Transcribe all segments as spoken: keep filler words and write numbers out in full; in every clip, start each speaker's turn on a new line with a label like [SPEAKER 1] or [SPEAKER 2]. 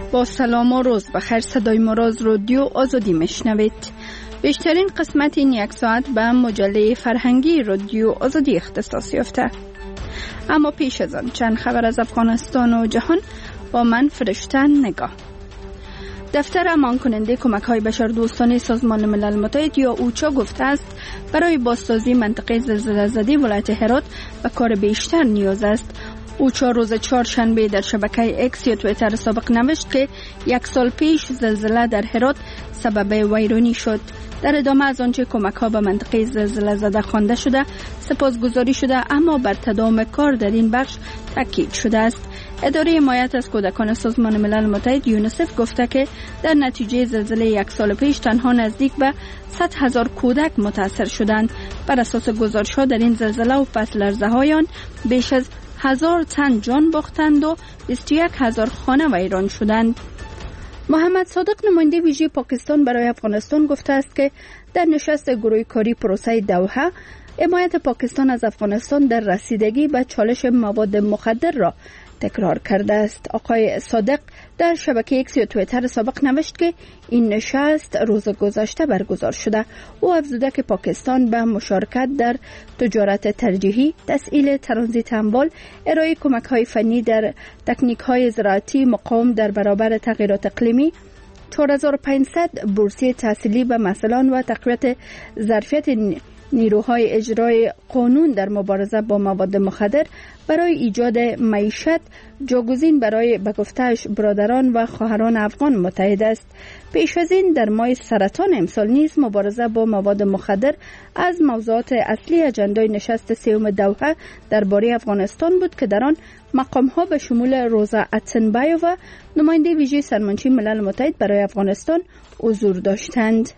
[SPEAKER 1] با سلام و روز بخیر. صدای مراز رادیو آزادی میشنوید. بیشترین قسمت این یک ساعت به مجله فرهنگی رادیو آزادی اختصاص یافته. اما پیش از آن چند خبر از افغانستان و جهان با من فرشته نگاه. دفتر امان کننده کمک های بشردوستانه سازمان ملل متحد یا اوچا گفته است برای بازسازی منطقه زلزله زده ولایت هرات به کار بیشتر نیاز است. اوچا روز چهارشنبه در شبکه اکس یا توییتر سابق نوشت که یک سال پیش زلزله در هرات سبب ویرانی شد. در ادامه از آنچه کمک ها به منطقه زلزله زده خوانده شده سپاسگزاری شده، اما بر تداوم کار در این بخش تاکید شده است. اداره حمایت از کودکان سازمان ملل متحد یونیسف گفته که در نتیجه زلزله یک سال پیش تنها نزدیک به صد هزار کودک متاثر شدند. بر اساس گزارش‌ها در این زلزله و پس لرزه های آن بیش از هزار تن جان باختند و بیست و یک هزار خانه ویران شدند. محمد صادق نماینده ویژه پاکستان برای افغانستان گفته است که در نشست گروه کاری پروسه دوحه حمایت پاکستان از افغانستان در رسیدگی به چالش مواد مخدر را تکرار کرده است. آقای صادق در شبکه اکس یا توییتر سابق نوشت که این نشست روز گذشته برگزار شده. او افزوده که پاکستان به مشارکت در تجارت ترجیحی، تسهیل ترانزیت اموال، ارائه کمک‌های فنی در تکنیک‌های زراعتی، مقاوم در برابر تغییرات اقلیمی، چهار هزار و پانصد بورسیه تحصیلی به مسئولان و تقویت ظرفیت نیروهای اجرای قانون در مبارزه با مواد مخدر برای ایجاد معیشت جاگزین برای به گفته‌اش برادران و خواهران افغان متحد است. پیش از این در ماه سرطان امسال نیز مبارزه با مواد مخدر از موضوعات اصلی اجندای نشست سوم دوحه درباره افغانستان بود که در آن مقام‌ها به شمول روزا اتنبایو و نماینده ویژه سرمنشی ملل متحد برای افغانستان حضور داشتند.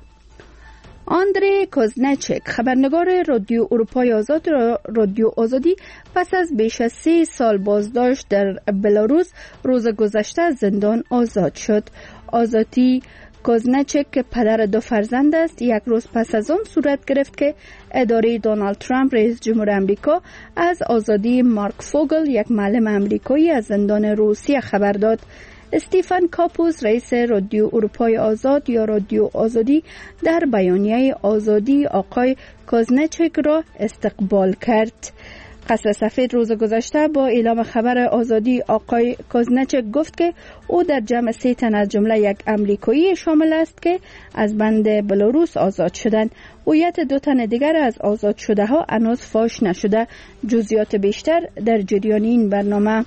[SPEAKER 1] آندری کوزنچک، خبرنگار رادیو اروپای آزاد رادیو آزادی، پس از بیش از سه سال بازداشت در بلاروس روز گذشته از زندان آزاد شد. آزادی کوزنچک که پدر دو فرزند است، یک روز پس از آن صورت گرفت که اداره دونالد ترامپ رئیس جمهور امریکا از آزادی مارک فوگل، یک معلم امریکایی از زندان روسیه خبر داد. استیفن کاپوس، رئیس رادیو اروپای آزاد یا رادیو آزادی، در بیانیه آزادی آقای کوزنچک را استقبال کرد. قصر سفید روز گذشته با اعلام خبر آزادی آقای کوزنچک گفت که او در جمع سه تن از جمله یک امریکایی شامل است که از بند بلاروس آزاد شدند. هویت دو تن دیگر از آزاد شده ها هنوز فاش نشده. جزئیات بیشتر در جریان این برنامه.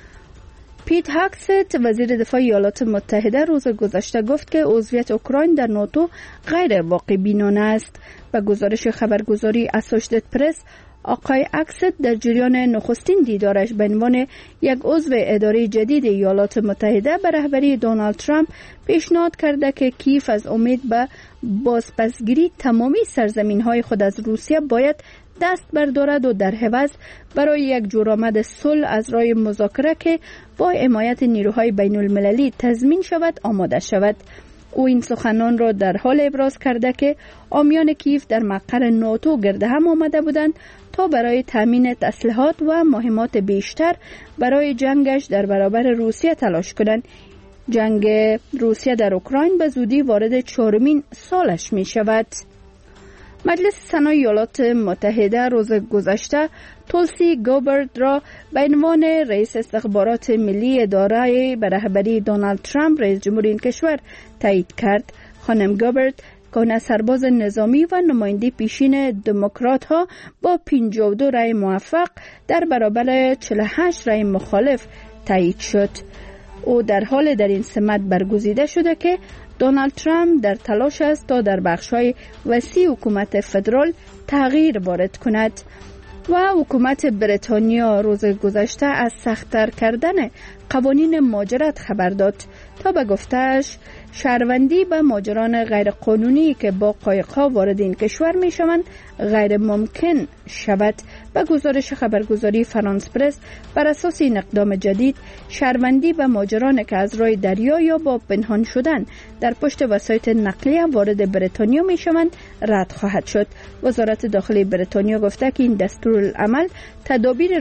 [SPEAKER 1] پیت هاکست، وزیر دفاع ایالات متحده، روز گذشته گفت که عضویت اوکراین در ناتو غیر واقع بینانه است. و گزارش خبرگزاری اسوشیتد پرس، آقای هاکست در جریان نخستین دیدارش به عنوان یک عضو اداره جدید ایالات متحده به رهبری دونالد ترامپ پیشنهاد کرده که کیف از امید به بازپسگیری تمامی سرزمین‌های خود از روسیه باید دست بردارد و در عوض برای یک جورآمد صلح از راه مذاکره که با حمایت نیروهای بین المللی تضمین شود آماده شود. او این سخنان را در حال ابراز کرده که حامیان کیف در مقر ناتو گرد هم آمده بودند تا برای تامین تسلیحات و مهمات بیشتر برای جنگش در برابر روسیه تلاش کنند. جنگ روسیه در اوکراین به زودی وارد چهارمین سالش می شود. مجلس سنا ایالات متحده روز گذشته تولسی گابارد را به عنوان رئیس استخبارات ملی اداره به رهبری دونالد ترامپ رئیس جمهور این کشور تایید کرد. خانم گابارد کهنه سرباز نظامی و نماینده پیشین دموکرات ها با پنجاه و دو رأی موافق در برابر چهل و هشت رأی مخالف تایید شد. او در حال در این سمت برگزیده شده که دونالد ترامپ در تلاش است تا در بخش‌های وسیع حکومت فدرال تغییر وارد کند. و حکومت بریتانیا روز گذشته از سخت‌تر کردن قوانین مهاجرت خبر داد تا به گفته‌اش شهروندی به مهاجران غیرقانونی که با قایق‌ها وارد این کشور می‌شوند غیر ممکن شود. به گزارش خبرگزاری فرانس پرس، بر اساس این اقدام جدید شهروندی به مهاجران که از راه دریا یا با پنهان شدن در پشت وسایط نقلیه وارد بریتانیا می‌شوند رد خواهد شد. وزارت داخلی بریتانیا گفته که این دستورالعمل تدابیر را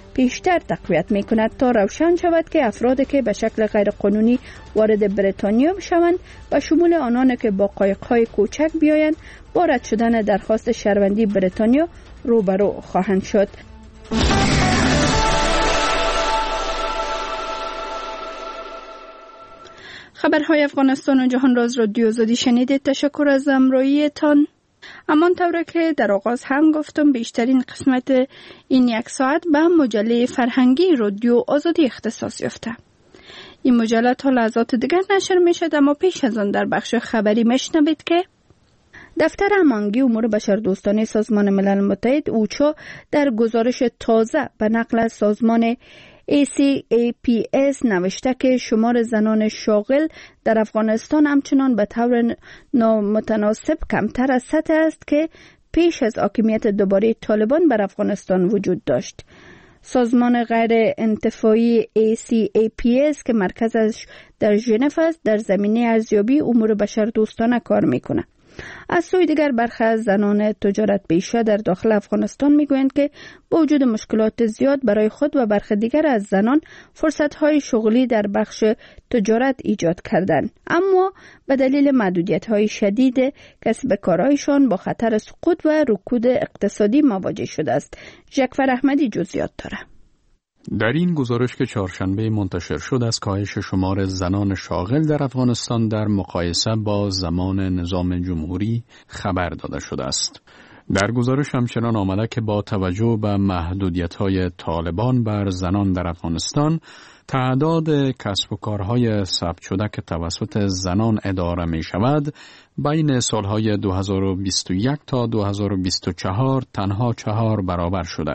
[SPEAKER 1] بیشتر تقویت می کند تا روشن شود که افرادی که به شکل غیرقانونی وارد بریتانیا بشوند و شمول آنان که با قایق‌های کوچک بیایند با رد شدن درخواست شهروندی بریتانیا روبرو خواهند شد. خبرهای افغانستان و جهان راز رادیو آزادی شنیدید. تشکر از همراهیتان. همان طوره که در آغاز هم گفتم بیشترین قسمت این یک ساعت به مجله فرهنگی رادیو آزادی اختصاص یافته. این مجله تا لحظات دیگر نشر می شد، اما پیش از آن در بخش خبری میشنوید که دفتر هماهنگی امور بشردوستانه سازمان ملل متحد اوچا در گزارش تازه به نقل از سازمان ای سی ای پی اس نوشته که شمار زنان شاغل در افغانستان همچنان به طور نامتناسب کمتر از سطح است که پیش از حاکمیت دوباره طالبان بر افغانستان وجود داشت. سازمان غیر انتفاعی ای سی ای پی اس که مرکزش در ژنو است در زمینه ارزیابی امور بشردوستانه کار میکنه. از سوی دیگر برخی از زنان تجارت پیشه در داخل افغانستان میگویند که با وجود مشکلات زیاد برای خود و برخی دیگر از زنان فرصت‌های شغلی در بخش تجارت ایجاد کردند، اما به دلیل محدودیت‌های شدید کسب کارهایشان با خطر سقوط و رکود اقتصادی مواجه شده است. جعفر احمدی جزئیات دارد.
[SPEAKER 2] در این گزارش که چهارشنبه منتشر شد از کاهش شمار زنان شاغل در افغانستان در مقایسه با زمان نظام جمهوری خبر داده شده است. در گزارش همچنان آمده که با توجه به محدودیت‌های طالبان بر زنان در افغانستان، تعداد کسب و کارهای ثبت شده که توسط زنان اداره می شود بین سالهای دو هزار و بیست و یک تا دو هزار و بیست و چهار تنها چهار برابر شده.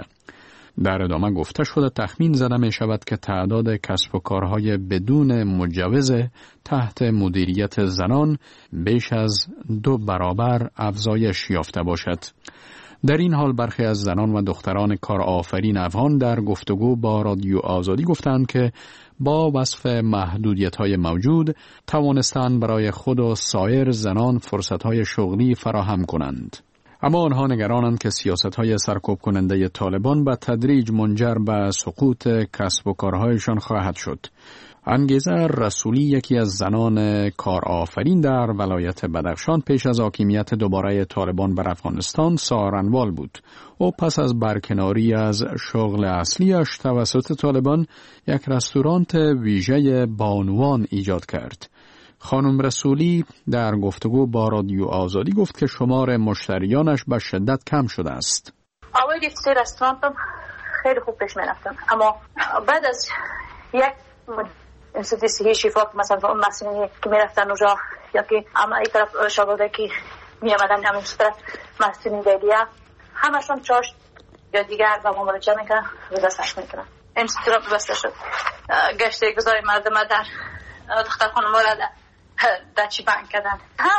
[SPEAKER 2] در ادامه گفته شده تخمین زده می شود که تعداد کسب و کارهای بدون مجوز تحت مدیریت زنان بیش از دو برابر افزایش یافته باشد. در این حال برخی از زنان و دختران کارآفرین افغان در گفتگو با رادیو آزادی گفتند که با وصف محدودیت‌های موجود توانستند برای خود و سایر زنان فرصت‌های شغلی فراهم کنند. اما آنها نگرانند که سیاست‌های سرکوب کننده طالبان به تدریج منجر به سقوط کسب و کارهایشان خواهد شد. انگیزه رسولی یکی از زنان کارآفرین در ولایت بدخشان پیش از حاکمیت دوباره طالبان بر افغانستان سارنوال بود. او پس از برکناری از شغل اصلیش توسط طالبان یک رستوران ویژه بانوان ایجاد کرد. خانم رسولی در گفتگو با رادیو آزادی گفت که شمار مشتریانش به شدت کم شده است.
[SPEAKER 3] اول گفته رستورانم خیلی خوب پیش می رفتم، اما بعد از یک انستیتوی صحی شفا مثلا اون مسئولینی که می رفتن اونجا یا که اما این طرف شاگرده که می آمدن همین طرف مسئولین دیگه همشون چاش یا دیگر با ما مراجعه میکنن و دستش میکنن. انستیتوی بسته شد. گشته گذاری مردم در دختر خانم را در چی بند کردن.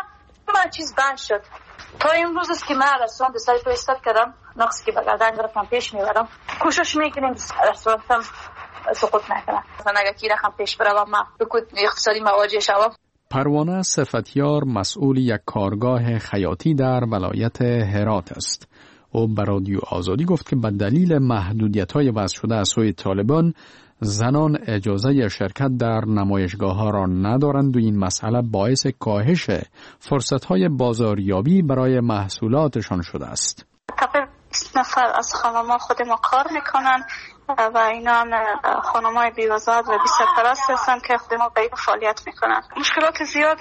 [SPEAKER 3] همه چیز بند شد. تا امروز است که من رستوران دستاری تو استاد کردم، نقصی که بگردن گرفتم پیش میبرم. کوشش میکنیم رستورانتم سقوط نکنه. مثلا اگر کی رقم پیش بروم من بکود اقتصادی مواجه شوم.
[SPEAKER 2] پروانه صفتیار مسئول یک کارگاه خیاطی در ولایت هرات است. او به رادیو آزادی گفت که به دلیل محدودیت‌های وضع شده از سوی طالبان زنان اجازه شرکت در نمایشگاه‌ها را ندارند و این مسئله باعث کاهش فرصت‌های بازاریابی برای محصولاتشان شده است.
[SPEAKER 4] تقریباً بیست نفر از خانم‌ها خود ما کار میکنن و اینا هم خانم‌های بی‌وزارت و بی‌سرپرست هستند که خود ما به فعالیت میکنن. مشکلات زیاد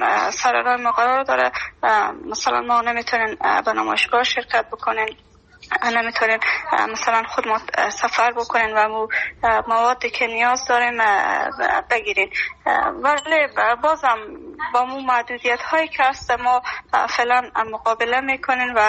[SPEAKER 4] سر راه ما قرار داره. مثلا ما نمیتونیم به نمایشگاه شرکت بکنیم، نمیتونیم مثلا خود ما سفر بکنیم و مو موادی که نیاز داریم بگیریم، ولی بازم با مو محدودیت هایی که هست ما فعلا مقابله میکنیم و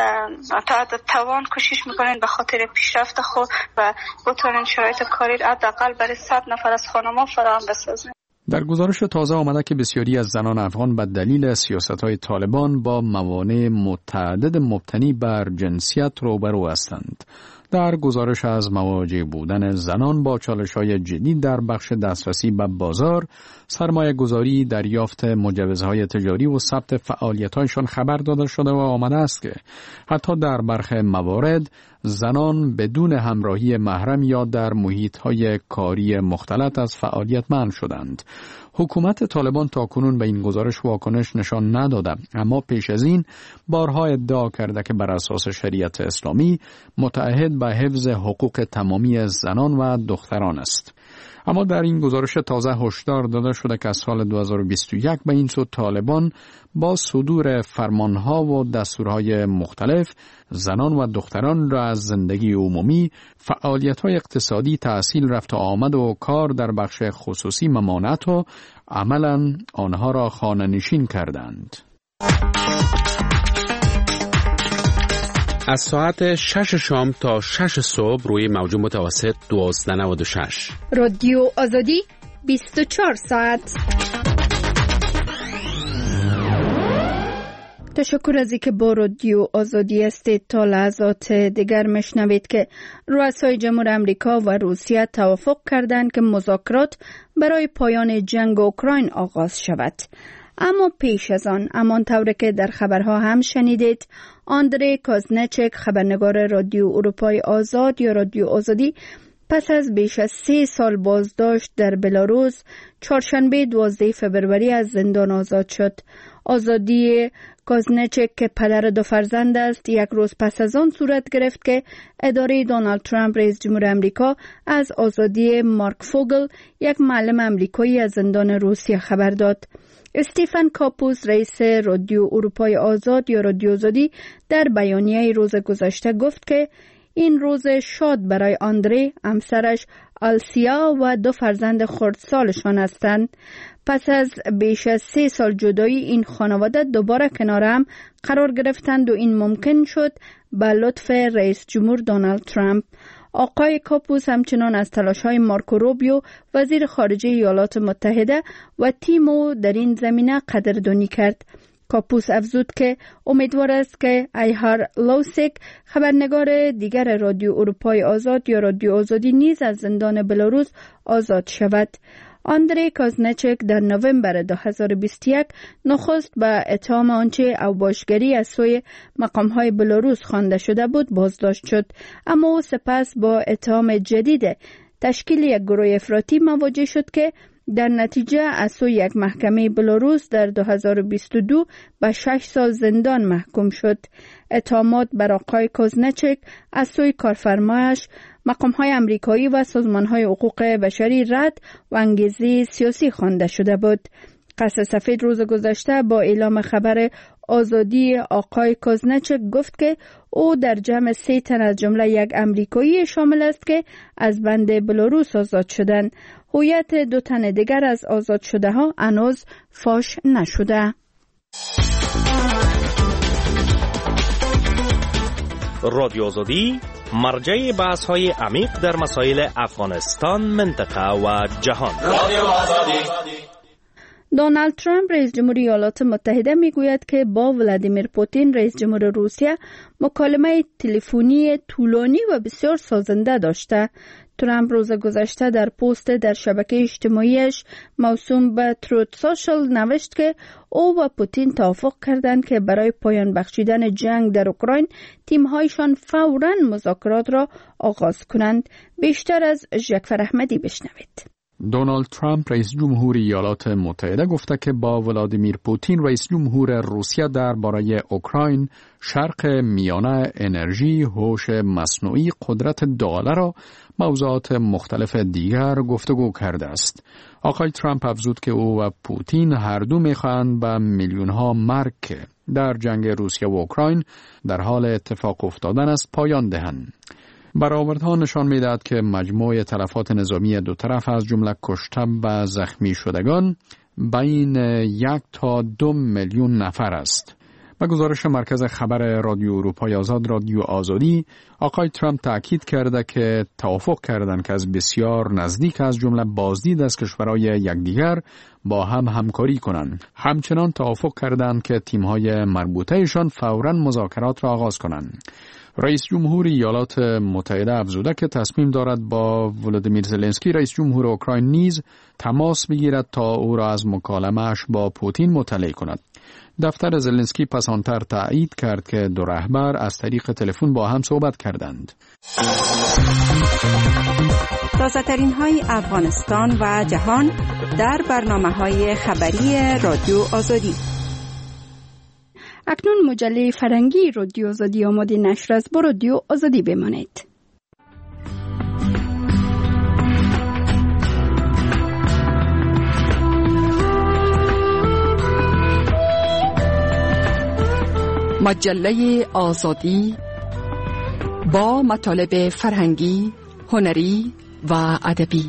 [SPEAKER 4] تا حد توان کوشش میکنیم به خاطر پیشرفت خود و بتونیم شرایط کاری حداقل برای صد نفر از خانم‌ها فراهم بسازیم.
[SPEAKER 2] در گزارش تازه آمده که بسیاری از زنان افغان به دلیل سیاست‌های طالبان با موانع متعدد مبتنی بر جنسیت روبرو هستند. در گزارش از مواجه بودن زنان با چالش‌های جدید در بخش دسترسی به بازار، سرمایه گذاری، دریافت مجوزهای تجاری و ثبت فعالیت‌هایشان خبر داده شده و آمده است که حتی در برخی موارد زنان بدون همراهی محرم یا در محیط‌های کاری مختلط از فعالیت منع شدند. حکومت طالبان تاکنون به این گزارش واکنش نشان نداده، اما پیش از این بارها ادعا کرده که بر اساس شریعت اسلامی متعهد به حفظ حقوق تمامی زنان و دختران است. اما در این گزارش تازه هشدار داده شده که از سال دو هزار و بیست و یک به این سو طالبان با صدور فرمانها و دستورهای مختلف زنان و دختران را از زندگی عمومی، فعالیت‌های اقتصادی، تحصیل، رفت و آمد و کار در بخش خصوصی ممانعت و عملاً آنها را خانه‌نشین کردند.
[SPEAKER 5] از ساعت شش شام تا شش صبح روی موج متوسط دوازده و نود و شش.
[SPEAKER 1] رادیو آزادی بیست و چهار ساعت. تشکر از اینکه با رادیو آزادی هستید. تا لحظات دیگر میشنوید که رؤسای جمهور امریکا و روسیه توافق کردند که مذاکرات برای پایان جنگ اوکراین آغاز شود. اما پیش از آن، همان طور که در خبرها هم شنیدید، آندری کازنچک، خبرنگار رادیو اروپای آزاد یا رادیو آزادی، پس از بیش از سه سال بازداشت در بلاروس چهارشنبه دوازده فوریه از زندان آزاد شد. آزادی کازنچک که پدر دو فرزند است، یک روز پس از آن صورت گرفت که اداره دونالد ترامپ رئیس جمهور امریکا از آزادی مارک فوگل، یک معلم امریکایی از زندان روسیه خبر داد. استیفن کاپوس، رئیس رادیو اروپای آزاد یا رادیو آزادی، در بیانیه روز گذشته گفت که این روز شاد برای آندری، همسرش آلسیا و دو فرزند خردسالشان هستند. پس از بیش از سه سال جدایی این خانواده دوباره کنار هم قرار گرفتند و این ممکن شد به لطف رئیس جمهور دونالد ترامپ. آقای کاپوس همچنان از تلاش‌های مارکو روبیو، وزیر خارجه ایالات متحده و تیمو در این زمینه قدردانی کرد. کاپوس افزود که امیدوار است که ایهار لوسک، خبرنگار دیگر رادیو اروپای آزاد یا رادیو آزادی، نیز از زندان بلاروس آزاد شود. آندری کازنچک در نوامبر دو هزار و بیست و یک نخست به اتهام آنچه اوباشگری از سوی مقام‌های بلاروس خوانده شده بود بازداشت شد، اما او سپس با اتهام جدید تشکیل یک گروه افراطی مواجه شد که در نتیجه از سوی یک محکمه بلاروس در دو هزار و بیست و دو به شش سال زندان محکوم شد. اتهامات بر آقای کازنچک از سوی کارفرمایش، مقام‌های امریکایی و سازمان‌های حقوق بشری رد و انگیزه سیاسی خوانده شده بود. قصر سفید روز گذشته با اعلام خبر آزادی آقای کازنچک گفت که او در جمع سه تن از جمله یک امریکایی شامل است که از بند بلاروس آزاد شدند. هویت دو تن دیگر از آزاد شده ها هنوز فاش نشده.
[SPEAKER 6] رادیو آزادی مرجع بحث های عمیق در مسائل افغانستان، منطقه و جهان. رادیو آزادی.
[SPEAKER 1] دونالد ترامپ رئیس جمهور ایالات متحده میگوید که با ولادیمیر پوتین رئیس جمهور روسیه مکالمه تلفنی طولانی و بسیار سازنده داشته. ترامپ روز گذشته در پست در شبکه اجتماعیش موسوم به تروت سوشل نوشت که او و پوتین توافق کردند که برای پایان بخشیدن جنگ در اوکراین تیم‌هایشان فوراً مذاکرات را آغاز کنند. بیشتر از جعفر احمدی بشنوید.
[SPEAKER 2] دونالد ترامپ رئیس جمهور ایالات متحده گفته که با ولادیمیر پوتین رئیس جمهور روسیه درباره اوکراین، شرق میانه، انرژی، هوش مصنوعی، قدرت دلار و موضوعات مختلف دیگر گفتگو کرده است. آقای ترامپ افزود که او و پوتین هر دو می‌خواهند به میلیون‌ها مرگ که در جنگ روسیه و اوکراین در حال اتفاق افتادن است پایان دهند. برآوردها نشان می‌دهد که مجموع تلفات نظامی دو طرف از جمله کشته و زخمی شدگان بین یک تا دو میلیون نفر است. و گزارش مرکز خبر رادیو اروپای آزاد رادیو آزادی، آقای ترامپ تأکید کرده که توافق کردند که از بسیار نزدیک از جمله بازدید از کشورهای یکدیگر با هم همکاری کنند. همچنان توافق کردند که تیم‌های مربوطه‌شان فوراً مذاکرات را آغاز کنند. رئیس جمهور ایالات متحده افزوده که تصمیم دارد با ولودیمیر زلنسکی رئیس جمهور اوکراین نیز تماس بگیرد تا او را از مکالمه‌اش با پوتین مطلع کند. دفتر زلنسکی پس آنتر تایید کرد که دو رهبر از طریق تلفن با هم صحبت کردند.
[SPEAKER 1] تازه‌ترین های افغانستان و جهان در برنامه‌های خبری رادیو آزادی. اکنون مجله فرهنگی رادیو آزادی آماده نشر است. با رادیو آزادی بمانید.
[SPEAKER 7] مجله آزادی با مطالب فرهنگی، هنری و ادبی.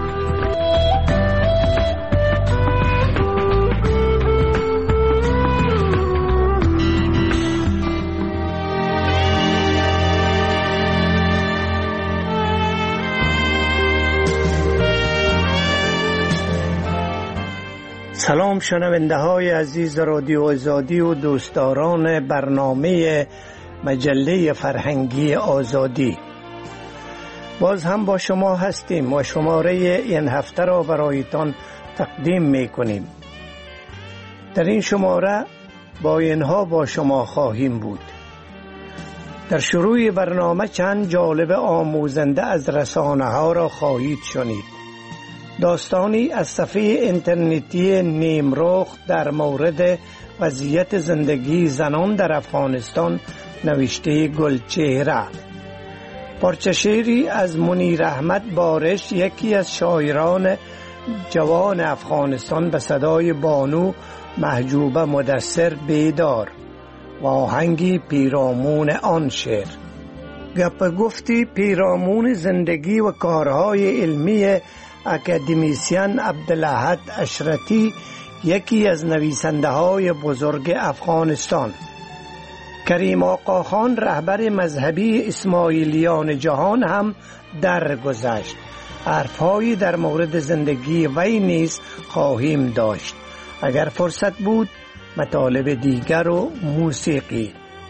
[SPEAKER 8] سلام شنونده های عزیز رادیو آزادی و دوستداران برنامه مجله فرهنگی آزادی. باز هم با شما هستیم و شماره این هفته را برایتان تقدیم می کنیم. در این شماره با اینها با شما خواهیم بود. در شروع برنامه چند جالب آموزنده از رسانه ها را خواهید شنید. داستانی از صفحه اینترنتی نیمرخ در مورد وضعیت زندگی زنان در افغانستان نوشته گلچهره. پارچه شعری از منیر احمد بارش، یکی از شاعران جوان افغانستان، به صدای بانو محجوبه مدثر بیدار و آهنگی پیرامون آن شعر. گپ گفتی پیرامون زندگی و کارهای علمی اکادمیسین عبدالاحد اشرتی، یکی از نویسنده های بزرگ افغانستان. کریم آقا خان، رهبر مذهبی اسماعیلیان جهان، هم درگذشت. حرفهایی در مورد زندگی وی نیز خواهیم داشت. اگر فرصت بود مطالب دیگر و موسیقی.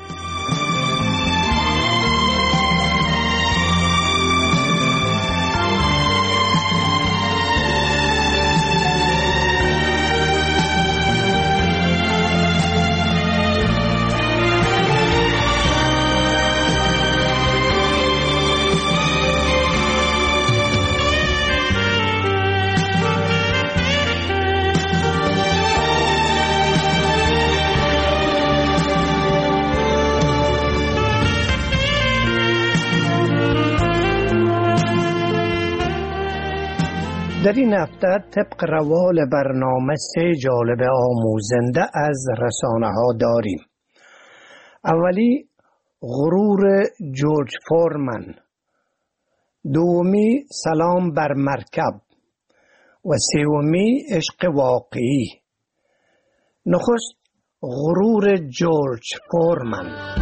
[SPEAKER 8] در این هفته طبق روال برنامه سه جالب آموزنده از رسانه ها داریم. اولی غرور جورج فورمن، دومی سلام بر مرکب و سومی عشق واقعی. نخست غرور جورج فورمن.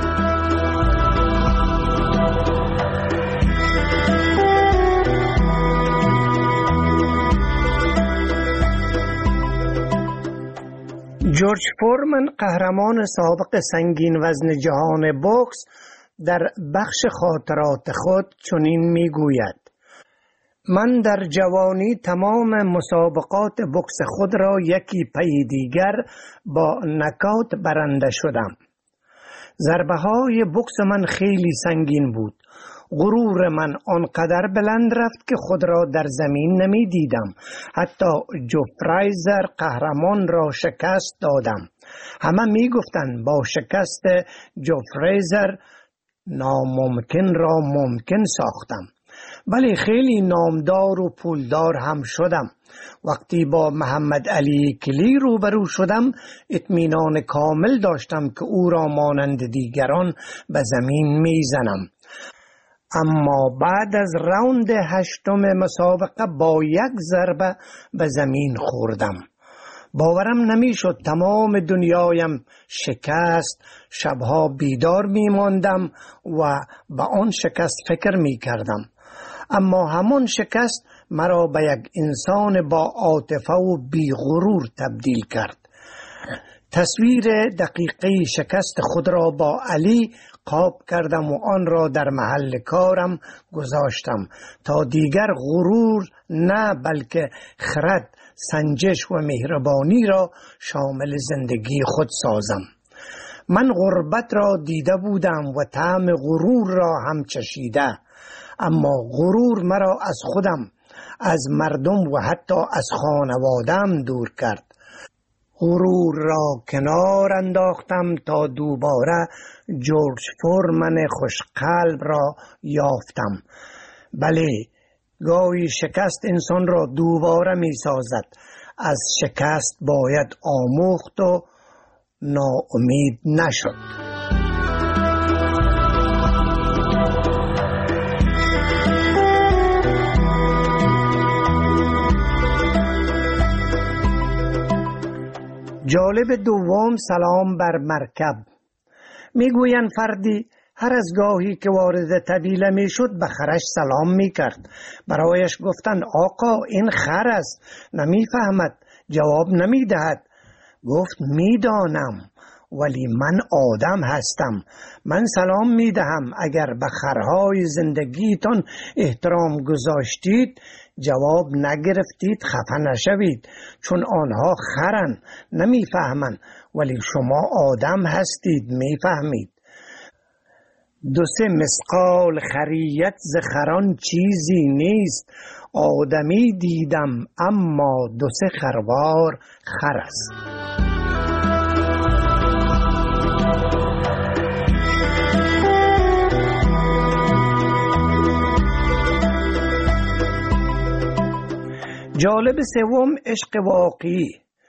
[SPEAKER 8] جورج فورمن، قهرمان سابق سنگین وزن جهان بوکس، در بخش خاطرات خود چنین میگوید: من در جوانی تمام مسابقات بوکس خود را یکی پی دیگر با نکات برنده شدم. ضربه های بوکس من خیلی سنگین بود. غرور من آنقدر بلند رفت که خود را در زمین نمی دیدم. حتی جو فرایزر قهرمان را شکست دادم. همه می گفتند با شکست جو فرایزر ناممکن را ممکن ساختم. ولی خیلی نامدار و پولدار هم شدم. وقتی با محمد علی کلی روبرو شدم اطمینان کامل داشتم که او را مانند دیگران به زمین می زنم. اما بعد از راوند هشتم مسابقه با یک ضربه به زمین خوردم. باورم نمیشد تمام دنیایم شکست. شبها بیدار می ماندم و به آن شکست فکر می کردم. اما همون شکست مرا به یک انسان با عاطفه و بی‌غرور تبدیل کرد. تصویر دقیقه شکست خود را با علی قاب کردم و آن را در محل کارم گذاشتم تا دیگر غرور نه بلکه خرد، سنجش و مهربانی را شامل زندگی خود سازم. من غربت را دیده بودم و طعم غرور را هم چشیده، اما غرور مرا از خودم، از مردم و حتی از خانوادم دور کرد. غرور را کنار انداختم تا دوباره جورج فورمن خوشقلب را یافتم. بله، گاهی شکست انسان را دوباره می سازد. از شکست باید آموخت و ناامید نشد. جالب دوم، سلام بر مرکب. میگویند فردی هر از گاهی که وارد طویله میشد به خرش سلام میکرد. برایش گفتند آقا این خر است، نمیفهمد، جواب نمیدهد. گفت میدانم، ولی من آدم هستم، من سلام میدهم. اگر به خرهای زندگیتان احترام گذاشتید، جواب نگرفتید، خفه نشوید، چون آنها خرن، نمیفهمند، ولی شما آدم هستید، میفهمید. دو سه مسقال خریت ز خران چیزی نیست، آدمی دیدم اما دو سه خروار خر است. جالب سوم، عشق واقعی.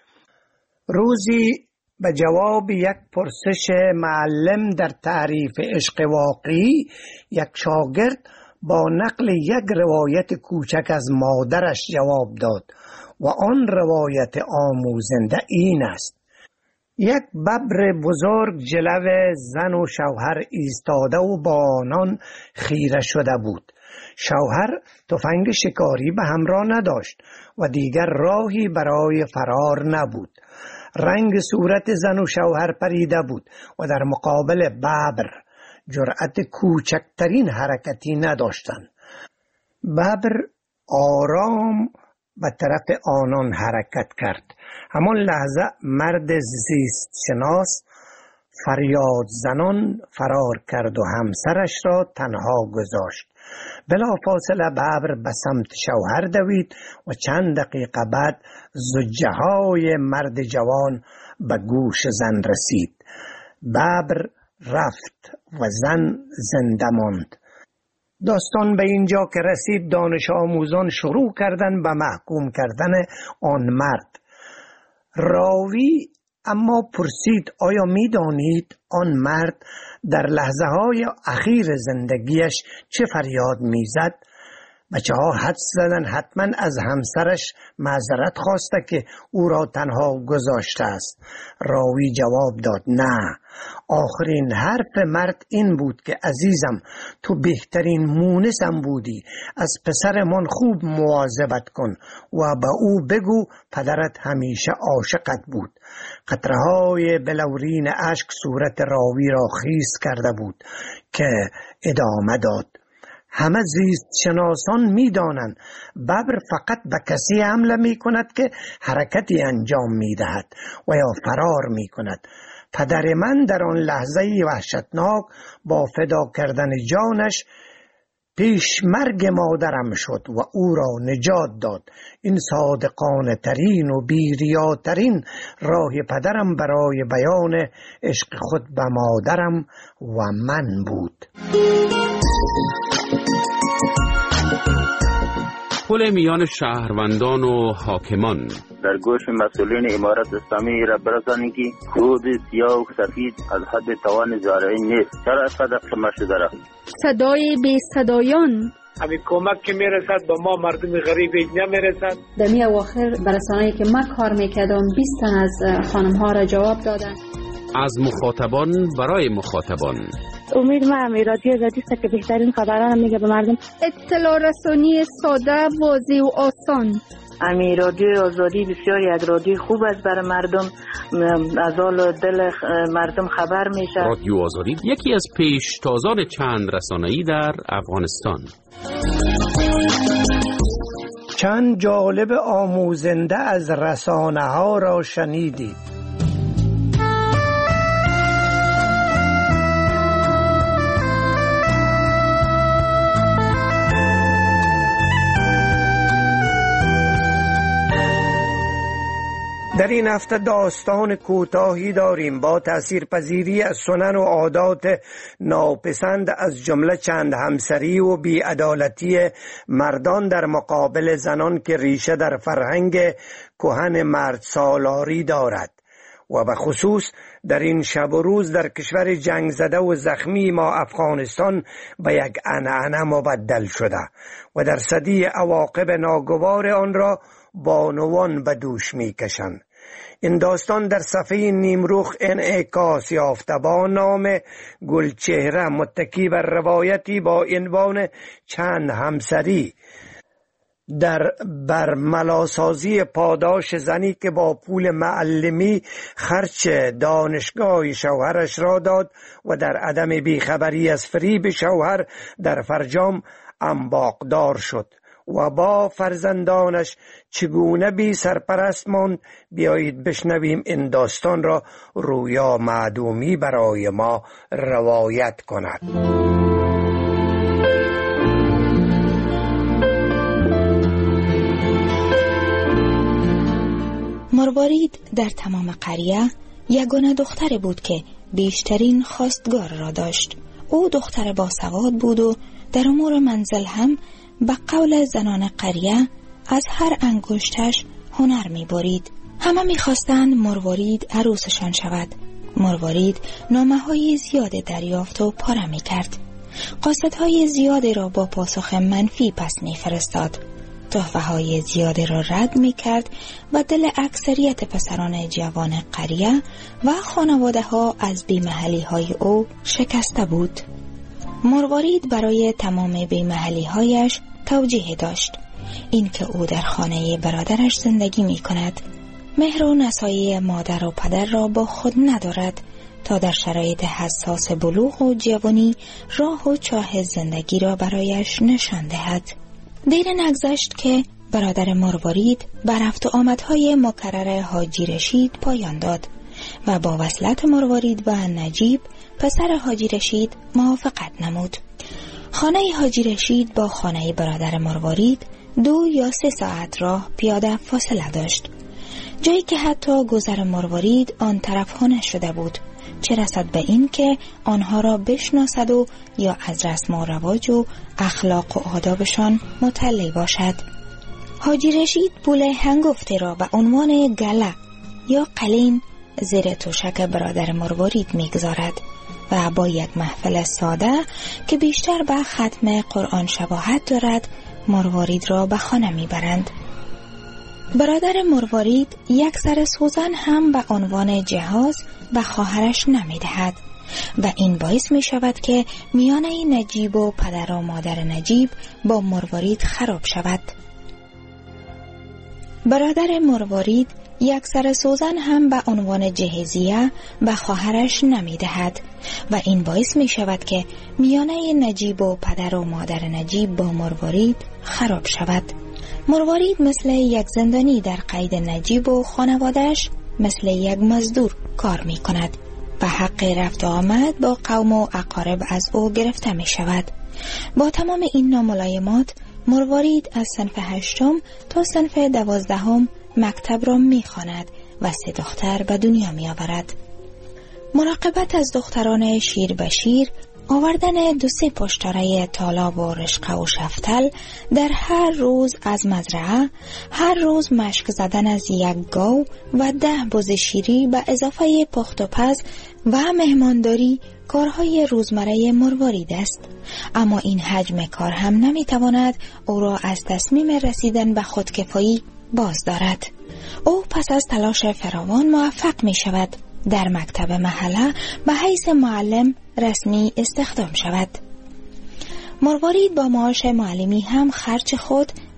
[SPEAKER 8] روزی به جواب یک پرسش معلم در تعریف عشق واقعی، یک شاگرد با نقل یک روایت کوچک از مادرش جواب داد و آن روایت آموزنده این است: یک ببر بزرگ جلو زن و شوهر ایستاده و با آنان خیره شده بود. شوهر تفنگ شکاری به همراه نداشت و دیگر راهی برای فرار نبود. رنگ صورت زن و شوهر پریده بود و در مقابل ببر جرأت کوچکترین حرکتی نداشتند. ببر آرام به طرف آنان حرکت کرد. همان لحظه مرد زیست شناس فریاد زنان فرار کرد و همسرش را تنها گذاشت. بلا فاصله ببر به سمت شوهر دوید و چند دقیقه بعد زجه های مرد جوان به گوش زن رسید. ببر رفت و زن زنده ماند. داستان به اینجا که رسید، دانش آموزان شروع کردند به محکوم کردن آن مرد. راوی اما پرسید آیا می دانید آن مرد در لحظه های اخیر زندگیش چه فریاد می زد؟ بچه ها حدس زدن حتما از همسرش معذرت خواسته که او را تنها گذاشته است. راوی جواب داد نه، آخرین حرف مرد این بود که عزیزم تو بهترین مونسم بودی، از پسرمان خوب مواظبت کن و به او بگو پدرت همیشه عاشقت بود. قطره‌های بلورین اشک صورت راوی را خیس کرده بود که ادامه داد: همه زیست شناسان می دانند ببر فقط به کسی حمله می کند که حرکتی انجام می دهد و یا فرار می کند. پدر من در آن لحظه وحشتناک با فدا کردن جانش پیش مرگ مادرم شد و او را نجات داد. این صادقانه ترین و بیریاترین راه پدرم برای بیان عشق خود به مادرم و من بود.
[SPEAKER 5] پل میان شهروندان و حاکمان.
[SPEAKER 9] در گوش مسئولین امارت اسلامی را برسانید که خود سیاه و سفید از حد توان زارعین نیست. چرا صدق شما شده را؟
[SPEAKER 1] صدای بی صدایان.
[SPEAKER 10] همین کمک که میرسد با ما مردم غریب نمیرسد.
[SPEAKER 11] در می اواخر برسانه‌ای که من کار میکردم بیست تن از خانم ها را جواب دادن.
[SPEAKER 5] از مخاطبان برای مخاطبان.
[SPEAKER 12] امید من رادیو آزادی است که بهترین خبران میگه به مردم.
[SPEAKER 1] اطلاع رسانی ساده، واضح و آسان.
[SPEAKER 12] امی رادیو آزادی بسیار یک رادیو خوب است برای مردم، از حال دل مردم خبر میشه.
[SPEAKER 5] رادیو آزادی یکی از پیشتازان چند رسانه‌ای در افغانستان.
[SPEAKER 8] چند جالب آموزنده از رسانه ها را شنیدید. در این هفته داستان کوتاهی داریم با تاثیرپذیری از سنن و عادات ناپسند از جمله چند همسری و بی‌عدالتی مردان در مقابل زنان که ریشه در فرهنگ کهن مرد سالاری دارد و به خصوص در این شب و روز در کشور جنگ زده و زخمی ما افغانستان به یک عنعنه مبدل شده و در صدی عواقب ناگوار آن را بانوان به دوش می کشند. این داستان در صفحه نیمروخ انعکاس یافته با نام گلچهره، متکی بر روایتی با عنوان چند همسری در برملاسازی پاداش زنی که با پول معلمی خرچ دانشگاه شوهرش را داد و در عدم بیخبری از فریب شوهر در فرجام انباقدار شد و با فرزندانش چگونه بی سرپرست ماند. بیایید بشنویم این داستان را رویا معدومی برای ما روایت کند.
[SPEAKER 13] مروارید در تمام قریه یگانه دختر بود که بیشترین خواستگار را داشت. او دختر باسواد بود و در امور منزل هم به قول زنان قریه از هر انگشتش هنر می برید. همه می خواستند مروارید عروسشان شود. مروارید نامه های زیاد دریافت و پاره می کرد. قاصدهای زیادی را با پاسخ منفی پس می فرستاد. تحفه های زیادی را رد می کرد و دل اکثریت پسران جوان قریه و خانواده ها از بیمحلی های او شکسته بود. مروارید برای تمام بیمحلی هایش توجیه داشت، این که او در خانه برادرش زندگی می کند، مهر و نصایح مادر و پدر را با خود ندارد تا در شرایط حساس بلوغ و جوانی راه و چاه زندگی را برایش نشان دهد. دیر نگذشت که برادر مروارید به رفت و آمدهای مکرر حاجی رشید پایان داد و با وصلت مروارید و نجیب پسر حاجی رشید موافقت نمود. خانه حاجی رشید با خانه برادر مروارید دو یا سه ساعت راه پیاده فاصله داشت، جایی که حتی گذر مروارید آن طرف ها نشده بود، چه رسد به این که آنها را بشناسد و یا از رسم و رواج و اخلاق و آدابشان مطلع باشد. حاجی رشید پول هنگفته را به عنوان گله یا قلین زیر توشک برادر مروارید میگذارد و با یک محفل ساده که بیشتر به ختم قرآن شباهت دارد مروارید را به خانه میبرند. برادر مروارید یک سر سوزن هم به عنوان جهاز به خواهرش نمیدهد و این باعث می شود که میانه نجیب و پدر و مادر نجیب با مروارید خراب شود. برادر مروارید یک سر سوزن هم به عنوان جهیزیه به خواهرش نمی دهد و این باعث می شود که میانه نجیب و پدر و مادر نجیب با مروارید خراب شود. مروارید مثل یک زندانی در قید نجیب و خانوادهش مثل یک مزدور کار می کند و حق رفت و آمد با قوم و اقارب از او گرفته می شود. با تمام این ناملایمات مروارید از صنف هشتم تا صنف دوازدهم مکتب را می خواند و سه دختر به دنیا می آورد. مراقبت از دختران شیر به شیر، آوردن دو سه پشتاره طالاب و رشقه و شفتل در هر روز از مزرعه، هر روز مشک زدن از یک گاو و ده بز شیری به اضافه پخت و پز و مهمانداری کارهای روزمره مروارید است. اما این حجم کار هم نمیتواند او را از تصمیم رسیدن به خودکفایی باز دارد. او پس از تلاش فراوان موفق می شود در مکتب محله به حیث معلم رسمی استخدام شود. مروارید با معاش معلمی هم خرج خود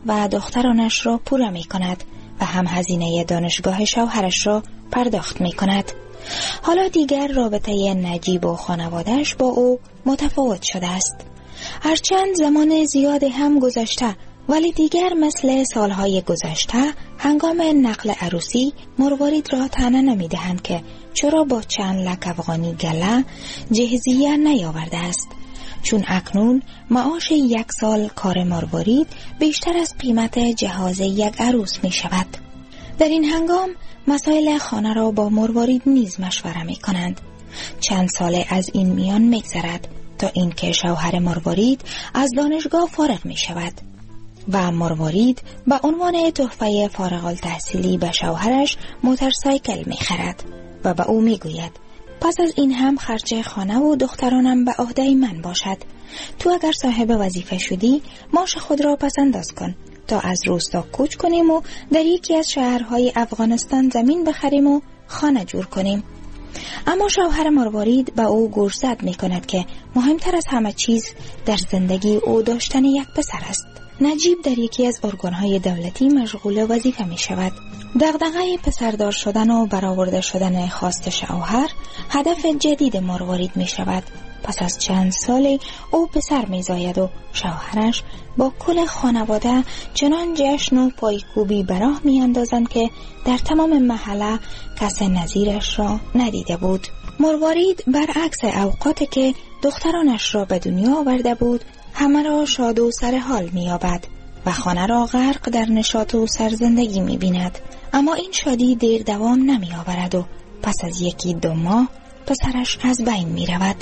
[SPEAKER 13] و دخترانش را پوره می کند و هم هزینه دانشگاه شوهرش را پرداخت می کند. حالا دیگر رابطه نجیب و خانوادهش با او متفاوت شده است. هرچند زمان زیاد هم گذشته، ولی دیگر مثل سالهای گذشته هنگام نقل عروسی مروارید را طعنه نمی دهند که چرا با چند لک افغانی گله جهزیه نیاورده است، چون اکنون معاش یک سال کار مروارید بیشتر از قیمت جهاز یک عروس می شود. در این هنگام مسائل خانه را با مروارید نیز مشوره می کنند. چند ساله از این میان می گذرد تا اینکه شوهر مروارید از دانشگاه فارغ می شود و مروارید به عنوان تحفه فارغ التحصیلی به شوهرش موتورسایکل می خرد و به او می گوید پس از این هم خرج خانه و دخترانم به عهده من باشد. تو اگر صاحب وظیفه شدی معاش خود را پس انداز کن تا از روستا کوچ کنیم و در یکی از شهرهای افغانستان زمین بخریم و خانه جور کنیم. اما شوهر مروارید به او گوشزد می کند که مهمتر از همه چیز در زندگی او داشتن یک پسر است. نجیب در یکی از ارگانهای دولتی مشغول وظیفه می شود. دغدغه پسردار شدن و برآورده شدن خواست شوهر هدف جدید مروارید می شود. پس از چند سال او پسر می زاید و شوهرش با کل خانواده چنان جشن و پایکوبی براه می اندازند که در تمام محله کس نظیرش را ندیده بود. مروارید برعکس اوقاتی که دخترانش را به دنیا آورده بود همه را شاد و سر حال می یابد و خانه را غرق در نشاط و سرزندگی می بیند. اما این شادی دیر دوام نمی آورد و پس از یکی دو ماه پسرش از بین می رود.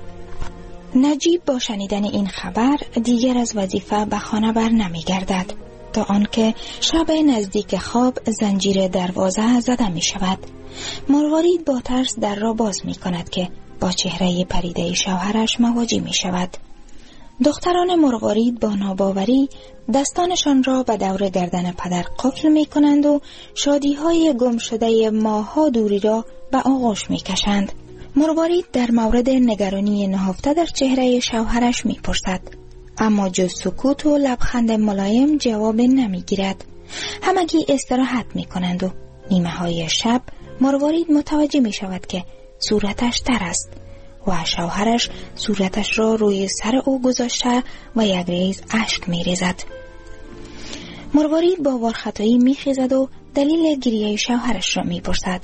[SPEAKER 13] نجیب با شنیدن این خبر دیگر از وظیفه به خانه بر نمی گردد تا آنکه شب نزدیک خواب زنجیر دروازه زده می شود. مروارید با ترس در را باز می کند که با چهره پریده شوهرش مواجه می شود. دختران مروارید با ناباوری دستانشان را به دور گردن پدر قفل می کنند و شادی های گم شده ماها دوری را به آغوش می کشند. مروارید در مورد نگرانی نهفته در چهره شوهرش می پرسد، اما جز سکوت و لبخند ملایم جواب نمی گیرد. همگی استراحت می کنند و نیمه های شب مروارید متوجه می شود که صورتش تر است و شوهرش صورتش را روی سر او گذاشته و یک ریز اشک می ریزد. مروارید با وارخطایی می خیزد و دلیل گریه شوهرش را می پرسد.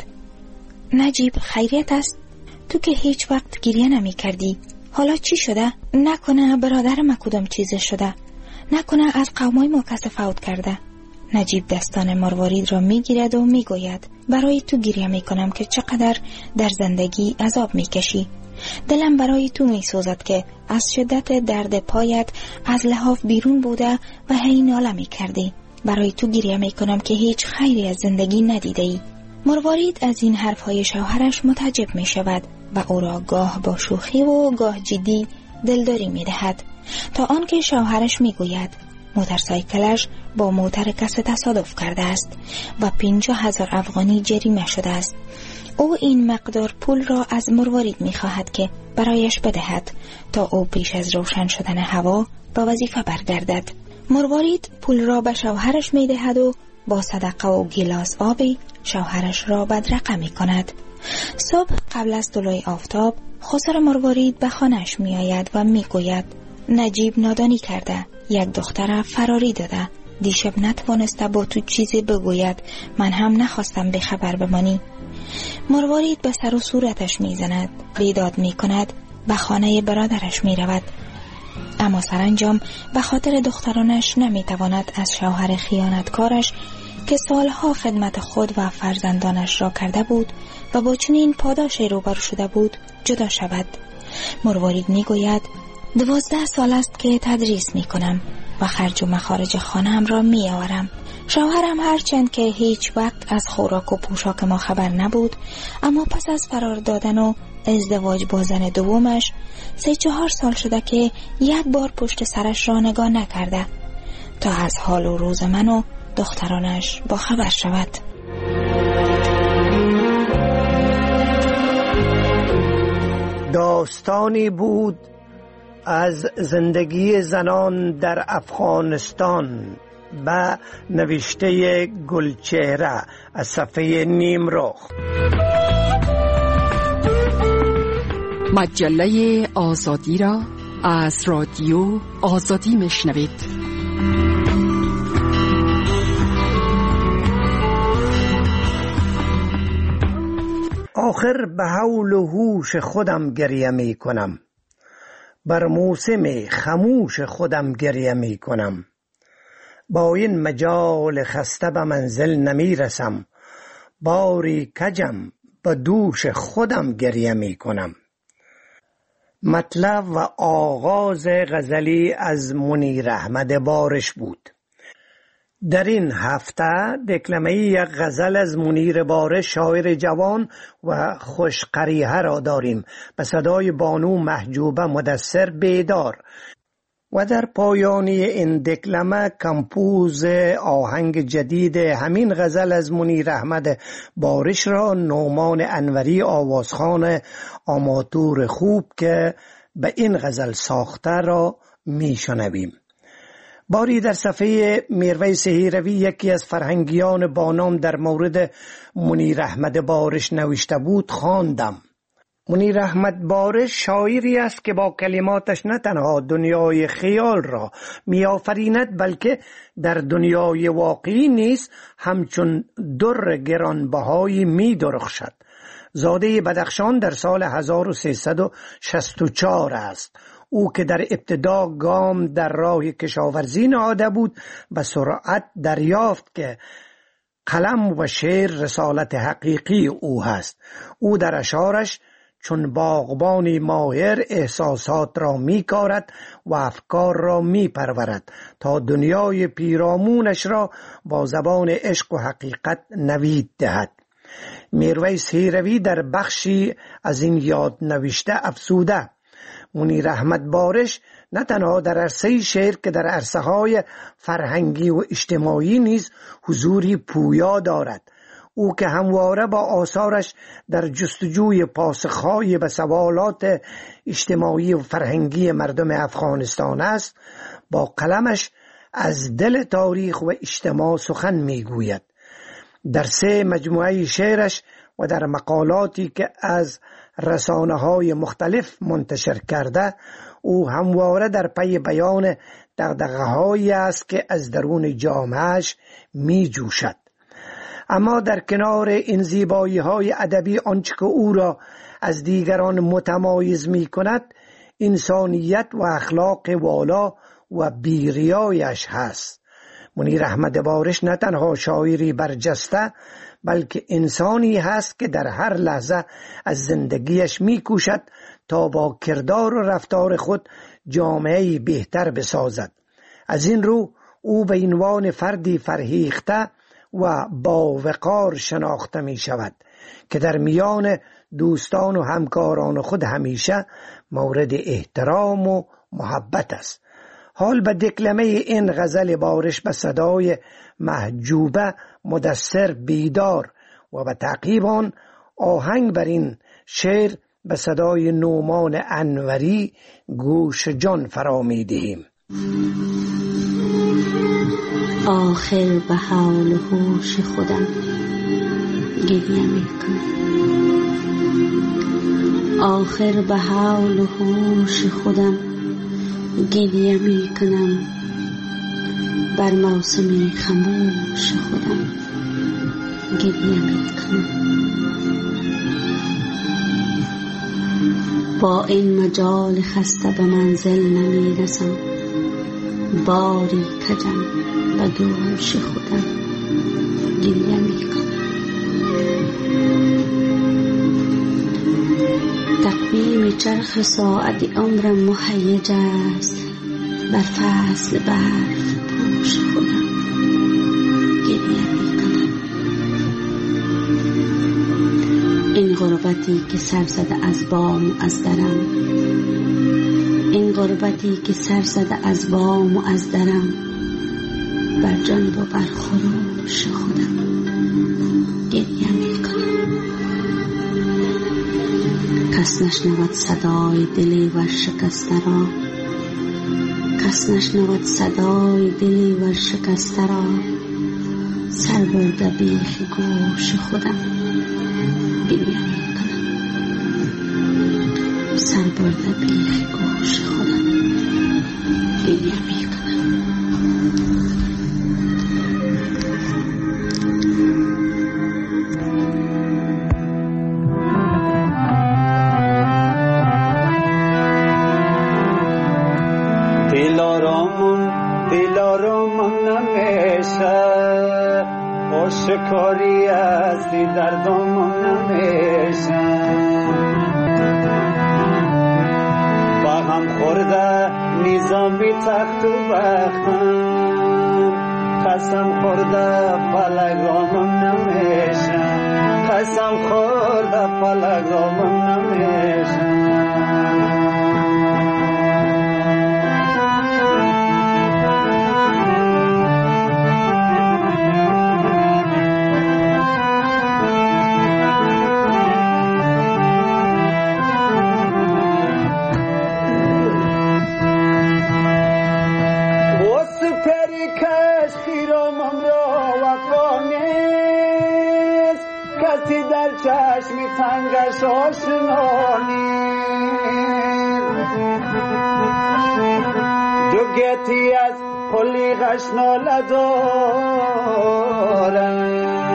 [SPEAKER 13] نجیب خیریت است؟ تو که هیچ وقت گریه نمی کردی، حالا چی شده؟ نکنه برادر ما کدام چیز شده؟ نکنه از قومای ما کس فوت کرده؟ نجیب دستان مروارید را می گیرد و می گوید برای تو گریه می کنم که چقدر در زندگی عذاب می کشی. دلم برای تو می سوزد که از شدت درد پایت از لحاف بیرون بوده و هی ناله می کردی. برای تو گریه می کنم که هیچ خیری از زندگی ندیده ای. مروارید از این حرفهای شوهرش متعجب می شود و او را گاه با شوخی و گاه جدی دلداری می دهد تا آنکه شوهرش می گوید موتورسایکلش با موتر کس تصادف کرده است و پنجاه هزار افغانی جریمه شده است. او این مقدار پول را از مروارید می خواهد که برایش بدهد تا او پیش از روشن شدن هوا به وظیفه برگردد. مروارید پول را به شوهرش می دهد و با صدقه و گیلاس آبی شوهرش را بدرقه می کند. صبح قبل از طلوع آفتاب خسر مروارید به خانهش می آید و می گوید نجیب نادانی کرده، یک دختر فراری داده، دیشب نتوانسته با تو چیزی بگوید، من هم نخواستم به خبر بمانی. مروارید به سر و صورتش می زند، بیداد می کند، به خانه برادرش می رود. اما سرانجام به خاطر دخترانش نمی تواند از شوهر خیانتکارش که سالها خدمت خود و فرزندانش را کرده بود و با چنین پاداشی روبرو شده بود جدا شود. مروارید می گوید دوازده سال است که تدریس می کنم و خرج و مخارج خانه‌ام را می آورم. شوهرم هرچند که هیچ وقت از خوراک و پوشاک ما خبر نبود، اما پس از فرار دادن و ازدواج با زن دومش سه چهار سال شده که یک بار پشت سرش را نگاه نکرده تا از حال و روز من و دخترانش با خبر شود.
[SPEAKER 8] داستانی بود از زندگی زنان در افغانستان به نوشته گلچهره از صفحه نیمرخ.
[SPEAKER 7] مجله آزادی را از رادیو آزادی میشنوید.
[SPEAKER 8] آخر به حول و هوش خودم گریه می کنم، بر موسم خموش خودم گریه می کنم. با این مجال خسته به منزل نمی رسم، باری کجم به دوش خودم گریه می کنم. مطلب و آغاز غزلی از منیر احمد بارش بود. در این هفته دکلمه یک غزل از منیر بارش شاعر جوان و خوشقریحه را داریم به صدای بانو محجوبه مدثر بیدار، و در پایانی این دکلمه کمپوز آهنگ جدید همین غزل از منیر احمد بارش را نومان انوری آوازخوان آماتور خوب که به این غزل ساخته را می شنویم. باری در صفحه میرویس هیروی یکی از فرهنگیان بانام در مورد منیر احمد بارش نوشته بود خواندم. منیر احمد بارش شاعری است که با کلماتش نه تنها دنیای خیال را می آفریند بلکه در دنیای واقعی نیز همچون در گرانبهایی می درخشد. زاده بدخشان در هزار و سیصد و شصت و چهار است. او که در ابتدا گام در راه کشاورزی نهاده بود به سرعت دریافت که قلم و شعر رسالت حقیقی او هست. او در اشعارش چون باغبانی ماهر احساسات را می کارد و افکار را می پرورد تا دنیای پیرامونش را با زبان عشق و حقیقت نوید دهد. میرویس هیروی در بخشی از این یاد نوشته افزوده: منیر احمد بارش نه تنها در عرصه شعر که در عرصه های فرهنگی و اجتماعی نیز حضوری پویا دارد. او که همواره با آثارش در جستجوی پاسخهای به سوالات اجتماعی و فرهنگی مردم افغانستان است، با قلمش از دل تاریخ و اجتماع سخن میگوید. در سه مجموعه شعرش و در مقالاتی که از رسانه‌های مختلف منتشر کرده، او همواره در پی بیان دغدغه‌هایی است که از درون جامعه‌اش می جوشد. اما در کنار این زیبایی‌های ادبی آنچه که او را از دیگران متمایز می کند انسانیت و اخلاق والا و بیریایش هست. منیر احمد بارش نه تنها شاعری برجسته بلکه انسانی هست که در هر لحظه از زندگیش می کوشد تا با کردار و رفتار خود جامعه‌ای بهتر بسازد. از این رو او به عنوان فردی فرهیخته و با وقار شناخته می شود که در میان دوستان و همکاران خود همیشه مورد احترام و محبت است. حال به دکلمه این غزل بارش به صدای محجوبه مدثر بیدار و به تعقیب آن آهنگ بر این شعر به صدای نومان انوری گوش جان فرا می دهیم.
[SPEAKER 14] آخر به حال و هوش خودم گریه می کنم، آخر به حال و هوش خودم گریه می کنم، بر موسم خموش خودم گریه می کنم. با این مجال خسته به منزل نمی رسم، باری کجم به دوش خودم گریه می کنم. تقویم چرخ ساعت عمرم مهیج است، بر فصل برف پوش خودم گریه می کنم. این غربتی که سر زده از بام و از درم، این غربتی که سر زده از بام و از درم، بر جنب و بر خروش خودم گریه می کنم. کس نشنود صدای دلی ورشکسته را، کس کس نشنود صدای دلی ورشکسته را، سر برده بیخ گوش خودم بینیم کنم، سر برده بیخ گوش خودم بینیم کنم.
[SPEAKER 15] شکاری هستی در دامم نمیشم، با هم خورده نظامی تخت و بختم، قسم خورده پلگامم نمیشم، قسم خورده پلگامم نمیشم. چشمی تنگش آشنانی دو گتی از پلی غشناله دارم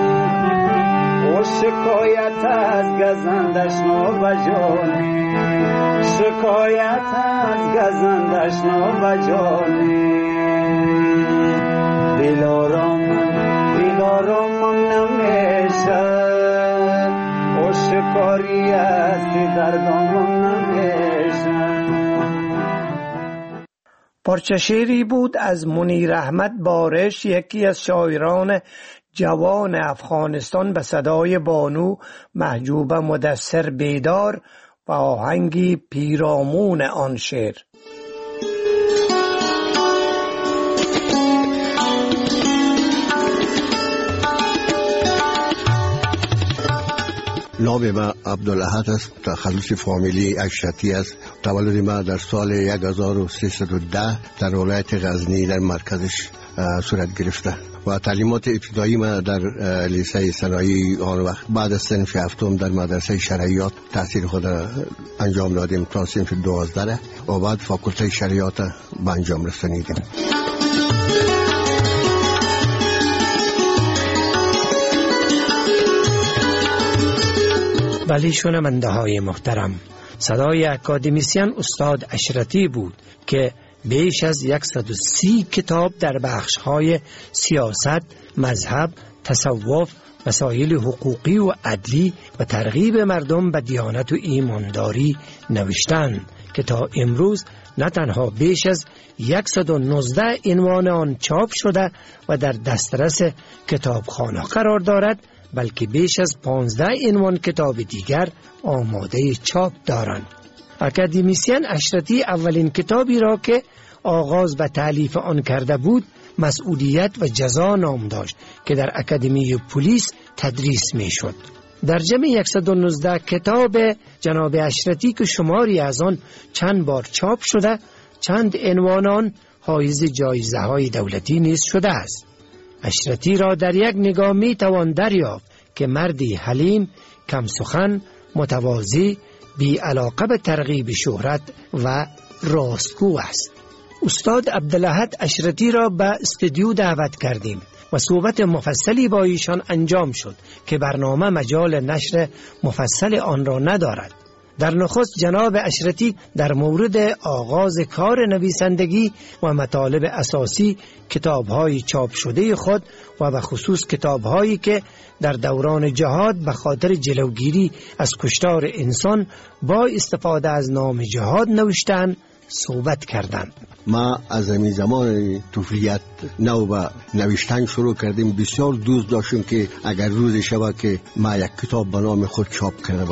[SPEAKER 15] و شکایت از گزندش نابجانی، شکایت از گزندش نابجانی. دلارم دلارم نمیشه شکاری هستی در دامم نمیشم.
[SPEAKER 8] پارچه شعری بود از منیر احمد بارش، یکی از شاعران جوان افغانستان، به صدای بانو محجوبه مدثر بیدار و آهنگی پیرامون آن شعر.
[SPEAKER 16] نام ما عبدالاحد است، تخلص فامیلی اشرتی است. تولد ما در سال هزار و سیصد و ده در ولایت غزنی در مرکزش صورت گرفته و تعلیمات ابتدایی ما در لیسه صنایعی آن وقت بعد از صنف هفتم در مدرسه شرعیات تحصیل خود انجام دادیم تا صنف دوازده و بعد فاکولته شریعت به انجام رسانیدیم.
[SPEAKER 8] ولی شنونده های محترم، صدای اکادمیسین استاد اشرتی بود که بیش از صد و سی کتاب در بخش‌های سیاست، مذهب، تصوف، مسائل حقوقی و عدلی و ترغیب مردم به دیانت و ایمانداری نوشتند که تا امروز نه تنها بیش از صد و نوزده عنوان آن چاپ شده و در دسترس کتابخانه قرار دارد، بلکه بیش از پانزده عنوان کتاب دیگر آماده چاپ دارند. اکادمیسین اشرتی اولین کتابی را که آغاز به تالیف آن کرده بود مسئولیت و جزا نام داشت که در اکادمی پلیس تدریس می شد. در جمع صد و نوزده کتاب جناب اشرتی که شماری از آن چند بار چاپ شده، چند عنوان آن حایز جایزه های دولتی نیز شده است. اشرتی را در یک نگاه می توان دریافت که مردی حلیم، کم سخن، متواضع، بی علاقه به ترغیب شهرت و راستگو است. استاد عبدالاحد اشرتی را به استودیو دعوت کردیم و صحبت مفصلی با ایشان انجام شد که برنامه مجال نشر مفصل آن را ندارد. در نخست جناب اشرتی در مورد آغاز کار نویسندگی و مطالب اساسی کتاب‌های چاپ شده خود و به خصوص کتاب‌هایی که در دوران جهاد به خاطر جلوگیری از کشتار انسان با استفاده از نام جهاد نوشتند صحبت کردند.
[SPEAKER 16] ما از همین زمان طفولیت نو به نوشتن شروع کردیم. بسیار دوست داشتیم که اگر روزی شود که ما یک کتاب به نام خود چاپ کرده باشم.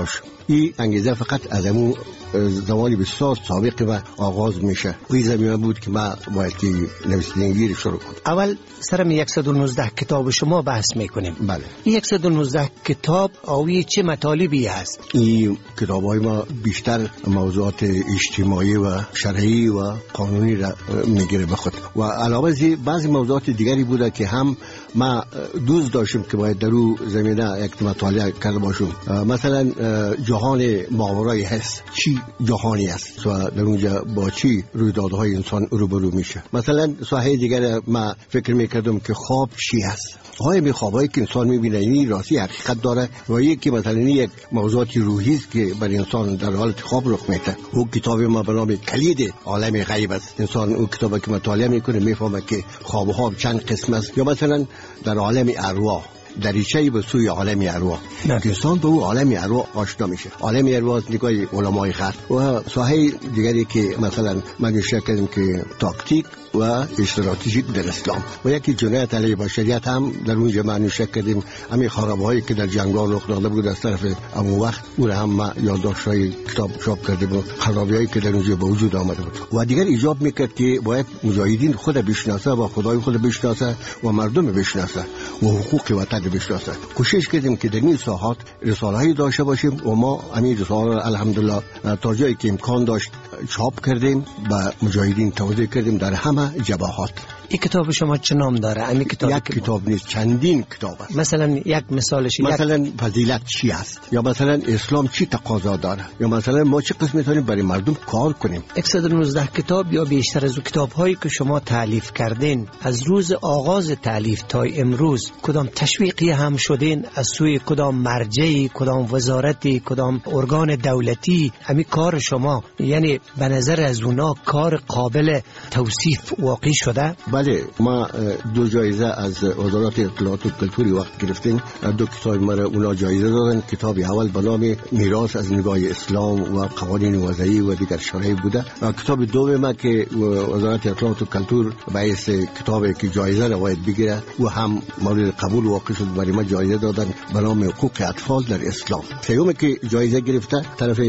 [SPEAKER 16] این انگیزه فقط از امو زمانی بسیار سابق و آغاز میشه. این زمینه بود که ما باید که نویسندگی شروع کنم.
[SPEAKER 8] اول سرم صد و نوزده کتاب شما بحث میکنیم.
[SPEAKER 16] بله.
[SPEAKER 8] این صد و نوزده کتاب آوی چه مطالبی هست؟
[SPEAKER 16] این کتاب های ما بیشتر موضوعات اجتماعی و شرعی و قانونی را میگیره به خود و علاوه از بعضی موضوعات دیگری بوده که هم ما دوست داشتیم که باید در اون زمینه یک مطالعه کرده باشیم. مثلا جهان ماورای حس چی جهانی است و در اونجا با چی رویدادهای انسان روبرو میشه. مثلا ساحه دیگر ما فکر میکردم که خواب چی است. های می خوابایی که انسان میبینه این راستی حقیقت داره و یکی مثلا یک موضوعات روحی است که بر انسان در حالت خواب رخ میده. او کتاب ما به نام کلید عالم غیب است. انسان او کتابی که مطالعه میکنه میفهمه که خواب ها چند قسم است. یا مثلا در عالم ارواح دریچه‌ای به سوی عالم ارواح که انسان به او عالم ارواح آشنا میشه. عالم ارواح نگاه علمای غرب و ساحه دیگری که مثلا من نوشته کردم که تاکتیک و استراتژی در اسلام و یکی جنایت علیه بشریت هم در اونجا معنیش کردیم. همین خرابهایی که در جنگال رخ داده بود از طرف امو وقت اون هم ما یادداشت‌های کتاب چاپ کردیم و خرابیایی که در اونجا به وجود آمده بود و دیگر ایجاب میکرد که باید مجاهدین خود بشناسه و خدای خود بشناسه و مردم بشناسه و حقوق وطن بشناسه. کوشش کردیم که در این ساحات رساله‌ای داشته باشیم و ما همین رساله الحمدلله تا جایی که امکان داشت چاپ کردیم و مجاهدین توضیح کردیم در همه جبهات.
[SPEAKER 8] این کتاب شما چه نام داره؟ این کتاب
[SPEAKER 16] یک کتاب نیست، چندین کتاب است.
[SPEAKER 8] مثلا یک مثالش
[SPEAKER 16] مثلا یک... فضیلت چی است، یا مثلا اسلام چی تقاضا داره، یا مثلا ما چه قسم میتونیم برای مردم کار کنیم.
[SPEAKER 8] صد و نوزده کتاب یا بیشتر از کتاب هایی که شما تالیف کردین از روز آغاز تالیف تا امروز کدام تشویقی هم شدین از سوی کدام مرجعی، کدام وزارتی، کدام ارگان دولتی؟ همین کار شما یعنی به نظر از اونا کار قابل توصیف واقعی شده؟
[SPEAKER 16] بله، ما دو جایزه از وزارت اطلاعات و کلتوری وقت گرفتیم. دو کتاب ما اونا جایزه دادن. کتاب اول به نام میراث از نگاه اسلام و قوانین وضعی و دیگر شرعی بوده. کتاب دوم ما که وزارت اطلاعات و کلتور باعث کتابی که جایزه را باید بگیره و هم مورد قبول واقع شد برای ما جایزه دادن به نام حقوق اطفال در اسلام. سومی که جایزه گرفته طرف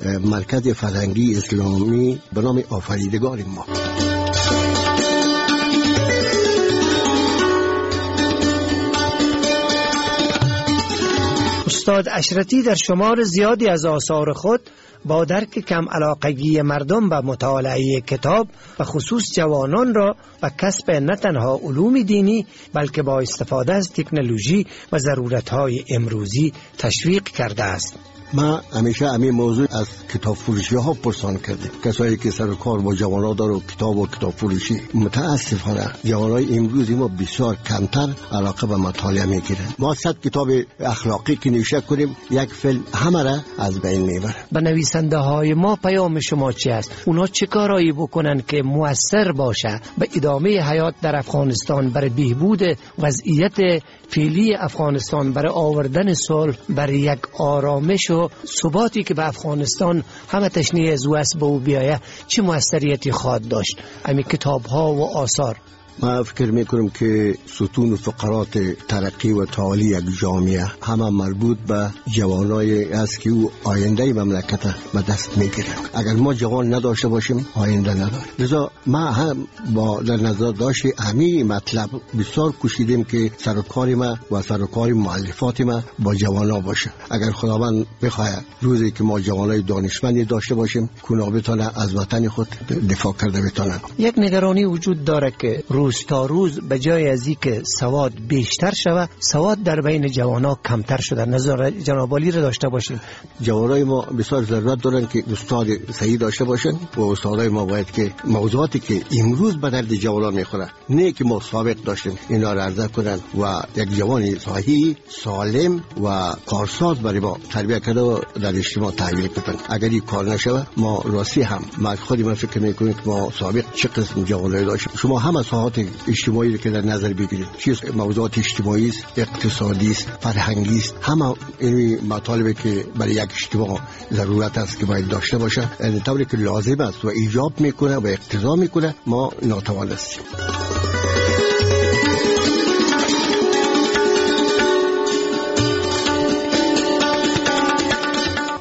[SPEAKER 16] مرکز فرهنگی اسلامی به نام آفریدگار ما.
[SPEAKER 8] استاد اشرتی در شمار زیادی از آثار خود با درک کم علاقگی مردم به مطالعه کتاب و خصوص جوانان را و کسب نه تنها علوم دینی بلکه با استفاده از تکنولوژی و ضرورت‌های امروزی تشویق کرده است.
[SPEAKER 16] ما همیشه همین موضوع از کتاب فروشی ها پرسان کردیم. کسایی که سر کار با جوانان داره و کتاب و کتاب فروشی، متاسفانه جوانای امروزی ما بسیار کمتر علاقه به مطالعه میگیرن. ما صد کتاب اخلاقی که نوشته کنیم یک فیلم همه را از بین میبره.
[SPEAKER 8] به نویسنده های ما پیام شما چی است؟ اونا چه کارایی بکنن که مؤثر باشه به ادامه حیات در افغانستان، برای بهبود وضعیت فعلی افغانستان، برای آوردن صلح، برای یک آرامش و ثباتی که به افغانستان همه تشنیع از واسه به او بیایه، چه موثریتی خواهد داشت همین کتاب ها و آثار؟
[SPEAKER 16] ما فکر میکنم که ستون و فقرات ترقی و تعالی یک جامعه همه مربوط به جوانای است که او آینده مملکت به دست میگیره. اگر ما جوان نداشته باشیم آینده نداریم. لذا ما هم با در نظر داشت همین مطلب بسیار کوشیدیم که سرکار ما و سرکار مؤلفات ما با جوانا باشه. اگر خداوند بخواد روزی که ما جوانای دانشمندی داشته باشیم کونا بتونه از وطن خود دفاع کرده بتونه.
[SPEAKER 8] یک نگرانی وجود داره که روز تا روز به جای از اینکه سواد بیشتر شود، سواد در بین جوانا کمتر شده. نظر جناب عالی را داشته باشیم.
[SPEAKER 16] جوانای ما بسیار ضرورت دارن که استاد صحیح داشته باشن و استادای ما باید که موضوعاتی که امروز به درد جوانان میخوره نه که ما سابق داشتیم اینا را عرضه کنن و یک جوانی صحیح، سالم و کارساز برای ما تربیت کرده و در اجتماع تحویل بدن. اگر این کار نشه ما راستی هم ما خودی من فکر میکنیم که ما سابق چه قسم جوانای داشتیم. شما هم ساحات اجتماعی که در نظر بگیرید، چیز موضوعات اجتماعی است، اقتصادی است، فرهنگی است، همه این مطالبی که برای یک اجتماع ضرورت است که باید داشته باشه، یعنی طوری که لازم است و ایجاب میکنه و اقتضا میکنه، ما ناتوان هستیم.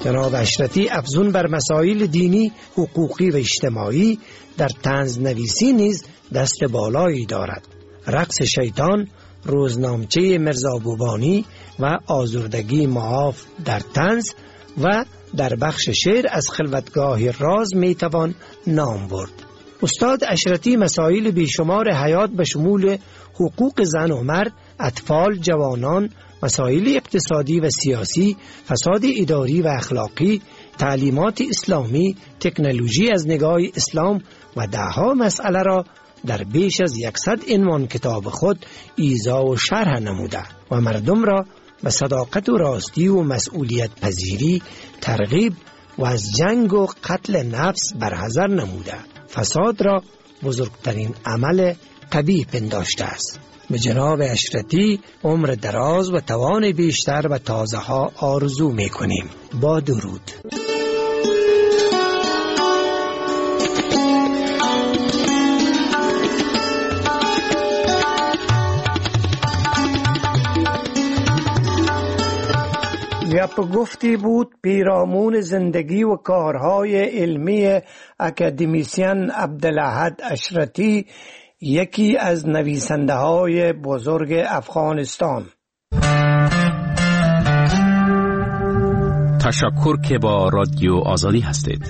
[SPEAKER 8] جناب اشرتی افزون بر مسائل دینی، حقوقی و اجتماعی در طنز نویسی نیز دست بالایی دارد. رقص شیطان، روزنامچه مرزا بوبانی و آزردگی معاف در طنز و در بخش شعر از خلوتگاه راز میتوان نام برد. استاد اشرتی مسائل بیشمار حیات به شمول حقوق زن و مرد، اطفال، جوانان، مسائل اقتصادی و سیاسی، فساد اداری و اخلاقی، تعلیمات اسلامی، تکنولوژی از نگاه اسلام و دهها مسئله را در بیش از یکصد عنوان کتاب خود ایضاح و شرح نموده و مردم را به صداقت و راستی و مسئولیت پذیری ترغیب و از جنگ و قتل نفس برحذر نموده. فساد را بزرگترین عمل قبیح پنداشته است. به جناب اشرتی عمر دراز و توان بیشتر و تازه ها آرزو می کنیم. با درود. گپ گفتی بود پیرامون زندگی و کارهای علمی اکادمیسین عبدالاحد اشرتی، یکی از نویسنده های بزرگ افغانستان.
[SPEAKER 5] تشکر که با رادیو آزادی هستید.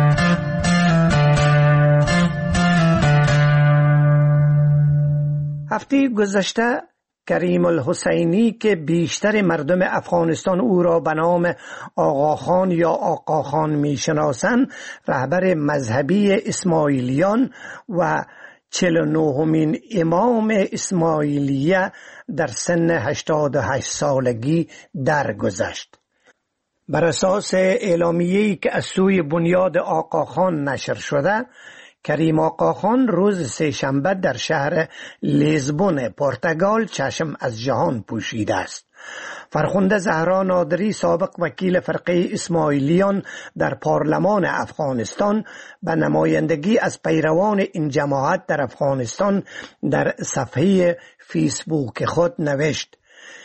[SPEAKER 8] هفته گذشته کریم الحسینی که بیشتر مردم افغانستان او را به نام آقاخان یا آقاخان می شناسند، رهبر مذهبی اسماعیلیان و چهل و نهمین امام اسماعیلیه در سن هشتاد و هشت سالگی درگذشت. بر اساس اعلامیه‌ای که از سوی بنیاد آقاخان نشر شده، کریم آقاخان روز سه‌شنبه در شهر لیزبون پرتغال چشم از جهان پوشیده است. فرخنده زهرا نادری، سابق وکیل فرقه اسماعیلیان در پارلمان افغانستان، به نمایندگی از پیروان این جماعت در افغانستان در صفحه فیسبوک خود نوشت: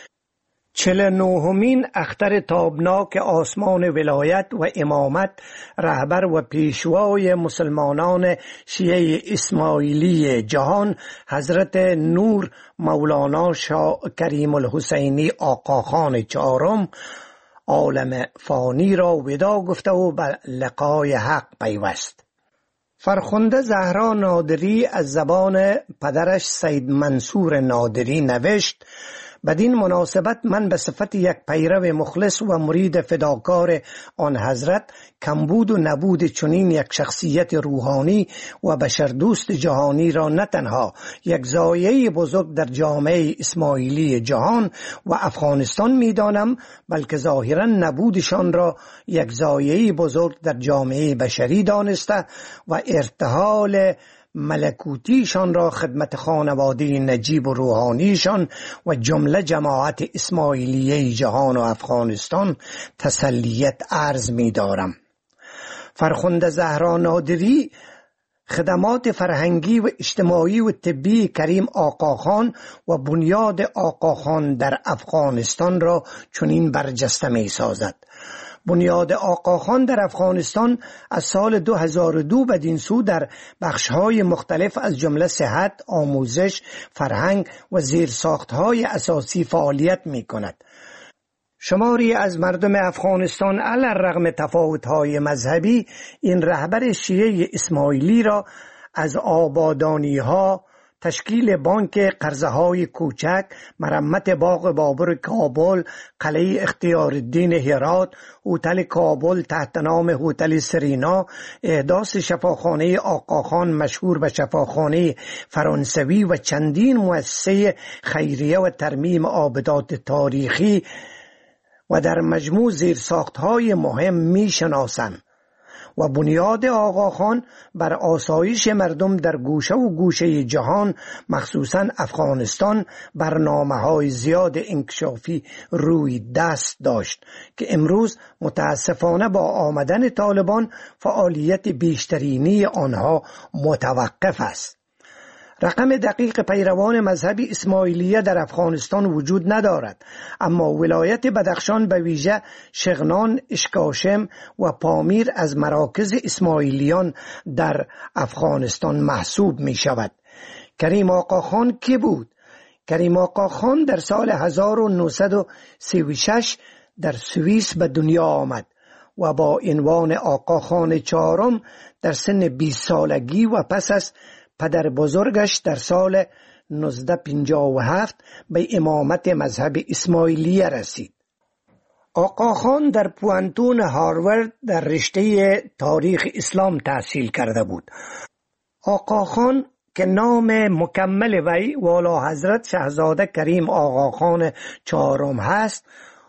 [SPEAKER 8] چهل و نهمین اختر تابناک آسمان ولایت و امامت، رهبر و پیشوای مسلمانان شیعه اسماعیلی جهان، حضرت نور مولانا شاه کریم الحسینی آقاخان چهارم، عالم فانی را ودا گفته و به لقای حق پیوست. فرخنده زهرا نادری از زبان پدرش سید منصور نادری نوشت: بدین مناسبت من به صفت یک پیرو مخلص و مرید فداکار آن حضرت، کمبود و نبود چنین یک شخصیت روحانی و بشردوست جهانی را نه تنها یک ضایعه بزرگ در جامعه اسماعیلی جهان و افغانستان می دانم، بلکه ظاهرا نبودشان را یک ضایعه بزرگ در جامعه بشری دانسته و ارتحال ملکوتیشان را خدمت خانواده نجیب و روحانیشان و جمله جماعت اسماعیلیه جهان و افغانستان تسلیت عرض می دارم. فرخنده زهرا نادری خدمات فرهنگی و اجتماعی و طبی کریم آقاخان و بنیاد آقاخان در افغانستان را چنین برجسته می سازد. بنیاد آقاخان در افغانستان از سال دو هزار و دو بدین سو در بخش‌های مختلف از جمله صحت، آموزش، فرهنگ و زیرساخت‌های اساسی فعالیت می‌کند. شماری از مردم افغانستان علی رغم تفاوت‌های مذهبی این رهبر شیعه اسماعیلی را از آبادانی‌ها، تشکیل بانک قرضه‌های کوچک، مرمت باغ بابر کابل، قلعه اختیارالدین هرات، هتل کابل تحت نام هتل سرینا، احداث شفاخانه آقاخان مشهور به شفاخانه فرانسوی و چندین مؤسسه خیریه و ترمیم آبدات تاریخی و در مجموع زیرساخت‌های مهم می‌شناسند. و بنیاد آقاخان بر آسایش مردم در گوشه و گوشه جهان، مخصوصاً افغانستان، برنامه‌های زیاد انکشافی روی دست داشت که امروز متاسفانه با آمدن طالبان فعالیت بیشترینی آنها متوقف است. رقم دقیق پیروان مذهب اسماعیلیه در افغانستان وجود ندارد، اما ولایت بدخشان به ویژه شغنان، اشکاشم و پامیر از مراکز اسماعیلیان در افغانستان محسوب می شود. کریم آقا خان کی بود؟ کریم آقا خان در سال هزار و نهصد و سی و شش در سوئیس به دنیا آمد و با عنوان آقا خان چهارم در سن بیست سالگی و پس از پدر بزرگش در سال نوزده پنجاه و هفت به امامت مذهب اسماعیلیه رسید. آقا خان در پوانتون هاروارد در رشته تاریخ اسلام تحصیل کرده بود. آقا خان که نام مکمل وی والا حضرت شاهزاده کریم آقا خان چهارم هست،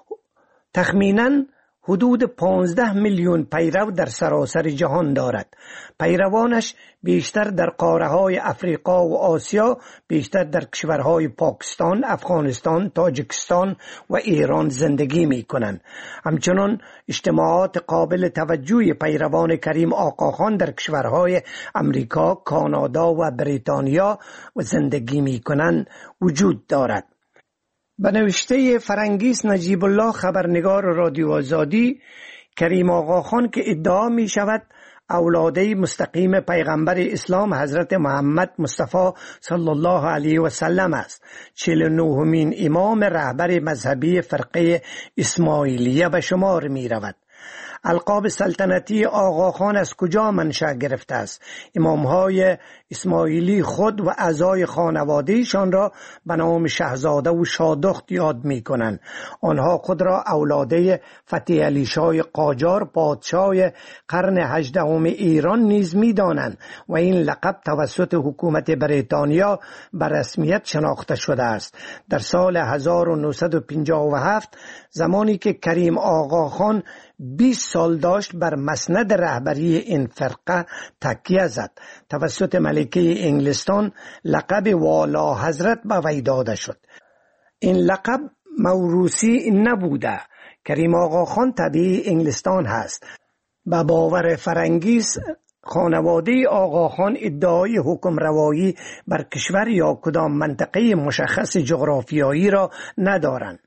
[SPEAKER 8] تخمیناً حدود پانزده میلیون پیرو در سراسر جهان دارد. پیروانش بیشتر در قاره‌های افریقا و آسیا، بیشتر در کشورهای پاکستان، افغانستان، تاجیکستان و ایران زندگی می کنند. همچنان اجتماعات قابل توجه پیروان کریم آقا خان در کشورهای امریکا، کانادا و بریتانیا و زندگی می کنند وجود دارد. به نوشته فرنگیس نجیب الله خبرنگار رادیو آزادی، کریم آقا خان که ادعا می شود اولاده مستقیم پیغمبر اسلام حضرت محمد مصطفی صلی الله علیه و سلم است، چهل و نهمین امام رهبر مذهبی فرقه اسماعیلیه به شمار می رود. القاب سلطنتی آقا خان از کجا منشأ گرفته است؟ امامهای اسماعیلی خود و اعضای خانوادهشان را به نام شاهزاده و شادخت یاد می کنند. آنها خود را اولاده فتح علی شاه قاجار پادشاه قرن هجدهم ایران نیز می دانند و این لقب توسط حکومت بریتانیا به رسمیت شناخته شده است. در سال هزار و نهصد و پنجاه و هفت زمانی که کریم آقا خان بیست سال داشت، بر مسند رهبری این فرقه تکیه زد. توسط ملکه انگلستان لقب والا حضرت به وی داده شد. این لقب موروثی نبوده. کریم آقا خان تبع انگلستان هست. به باور فرنگیس خانواده آقا خان ادعای حکم روایی بر کشور یا کدام منطقه مشخص جغرافیایی را ندارند.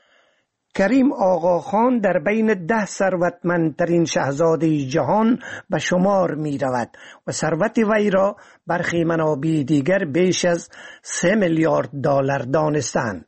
[SPEAKER 8] کریم آقا خان در بین ده ثروتمندترین شاهزاده جهان به شمار می رود و ثروت وی را برخی منابع دیگر بیش از سه میلیارد دلار دانستند.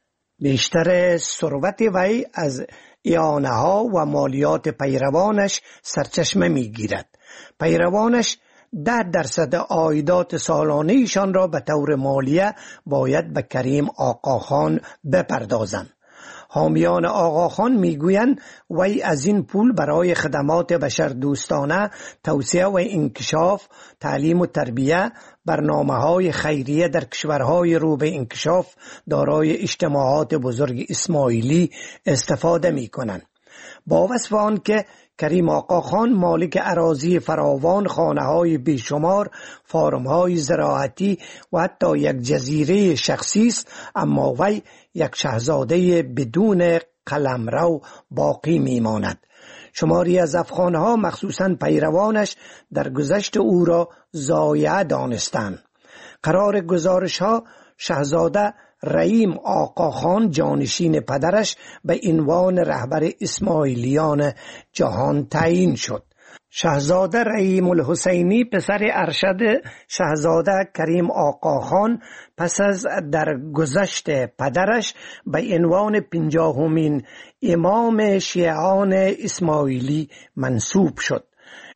[SPEAKER 8] بیشتر ثروت وی از اعانه ها و مالیات پیروانش سرچشمه می گیرد. پیروانش ده درصد عایدات سالانه ایشان را به طور مالیه باید به کریم آقا خان بپردازند. حامیان آقا خان میگویند وی از این پول برای خدمات بشر دوستانه، توسعه و انکشاف، تعلیم و تربیه، برنامه‌های خیریه در کشورهای رو به انکشاف دارای اجتماعات بزرگ اسماعیلی استفاده می‌کنند. با وصف آن که کریم آقا خان مالک اراضی فراوان، خانه‌های بیشمار، فارم‌های زراعتی و حتی یک جزیره شخصی است، اما وی یک شاهزاده بدون قلمرو باقی میماند. شماری از افغانها مخصوصاً پیروانش در گذشت او را ضایعه دانستند. قرار گزارش ها شاهزاده رحیم آقا خان جانشین پدرش به عنوان رهبر اسماعیلیان جهان تعیین شد. شاهزاده رحیم الحسینی پسر ارشد شاهزاده کریم آقا خان پس از درگذشت پدرش به عنوان پنجاهمین امام شیعان اسماعیلی منصوب شد.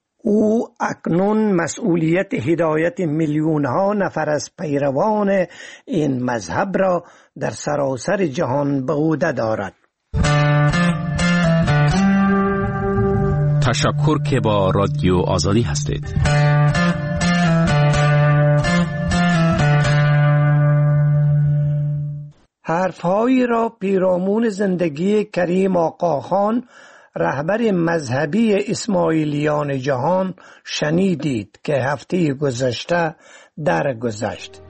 [SPEAKER 8] او اکنون مسئولیت هدایت میلیون ها نفر از پیروان این مذهب را در سراسر جهان به عهده دارد.
[SPEAKER 5] تشکر که با رادیو آزادی هستید.
[SPEAKER 8] حرفهایی را پیرامون زندگی کریم آقا خان رهبر مذهبی اسماعیلیان جهان شنیدید که هفته گذشته درگذشت.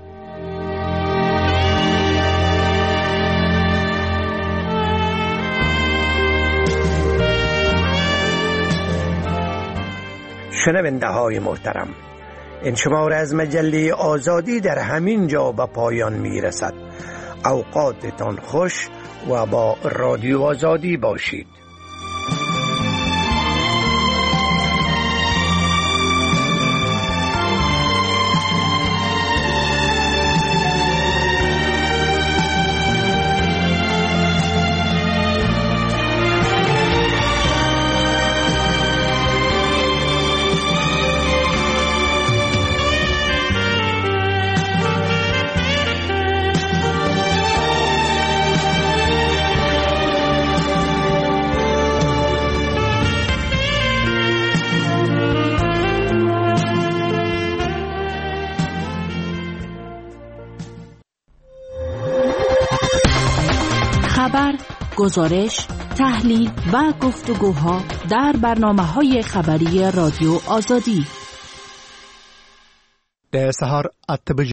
[SPEAKER 8] شنونده های محترم، این شماره از مجله آزادی در همین جا به پایان می رسد. اوقاتتان خوش و با رادیو آزادی باشید.
[SPEAKER 17] خبر، گزارش، تحلیل و گفتگوها در برنامه‌های خبری رادیو آزادی.
[SPEAKER 18] در سهار اتباع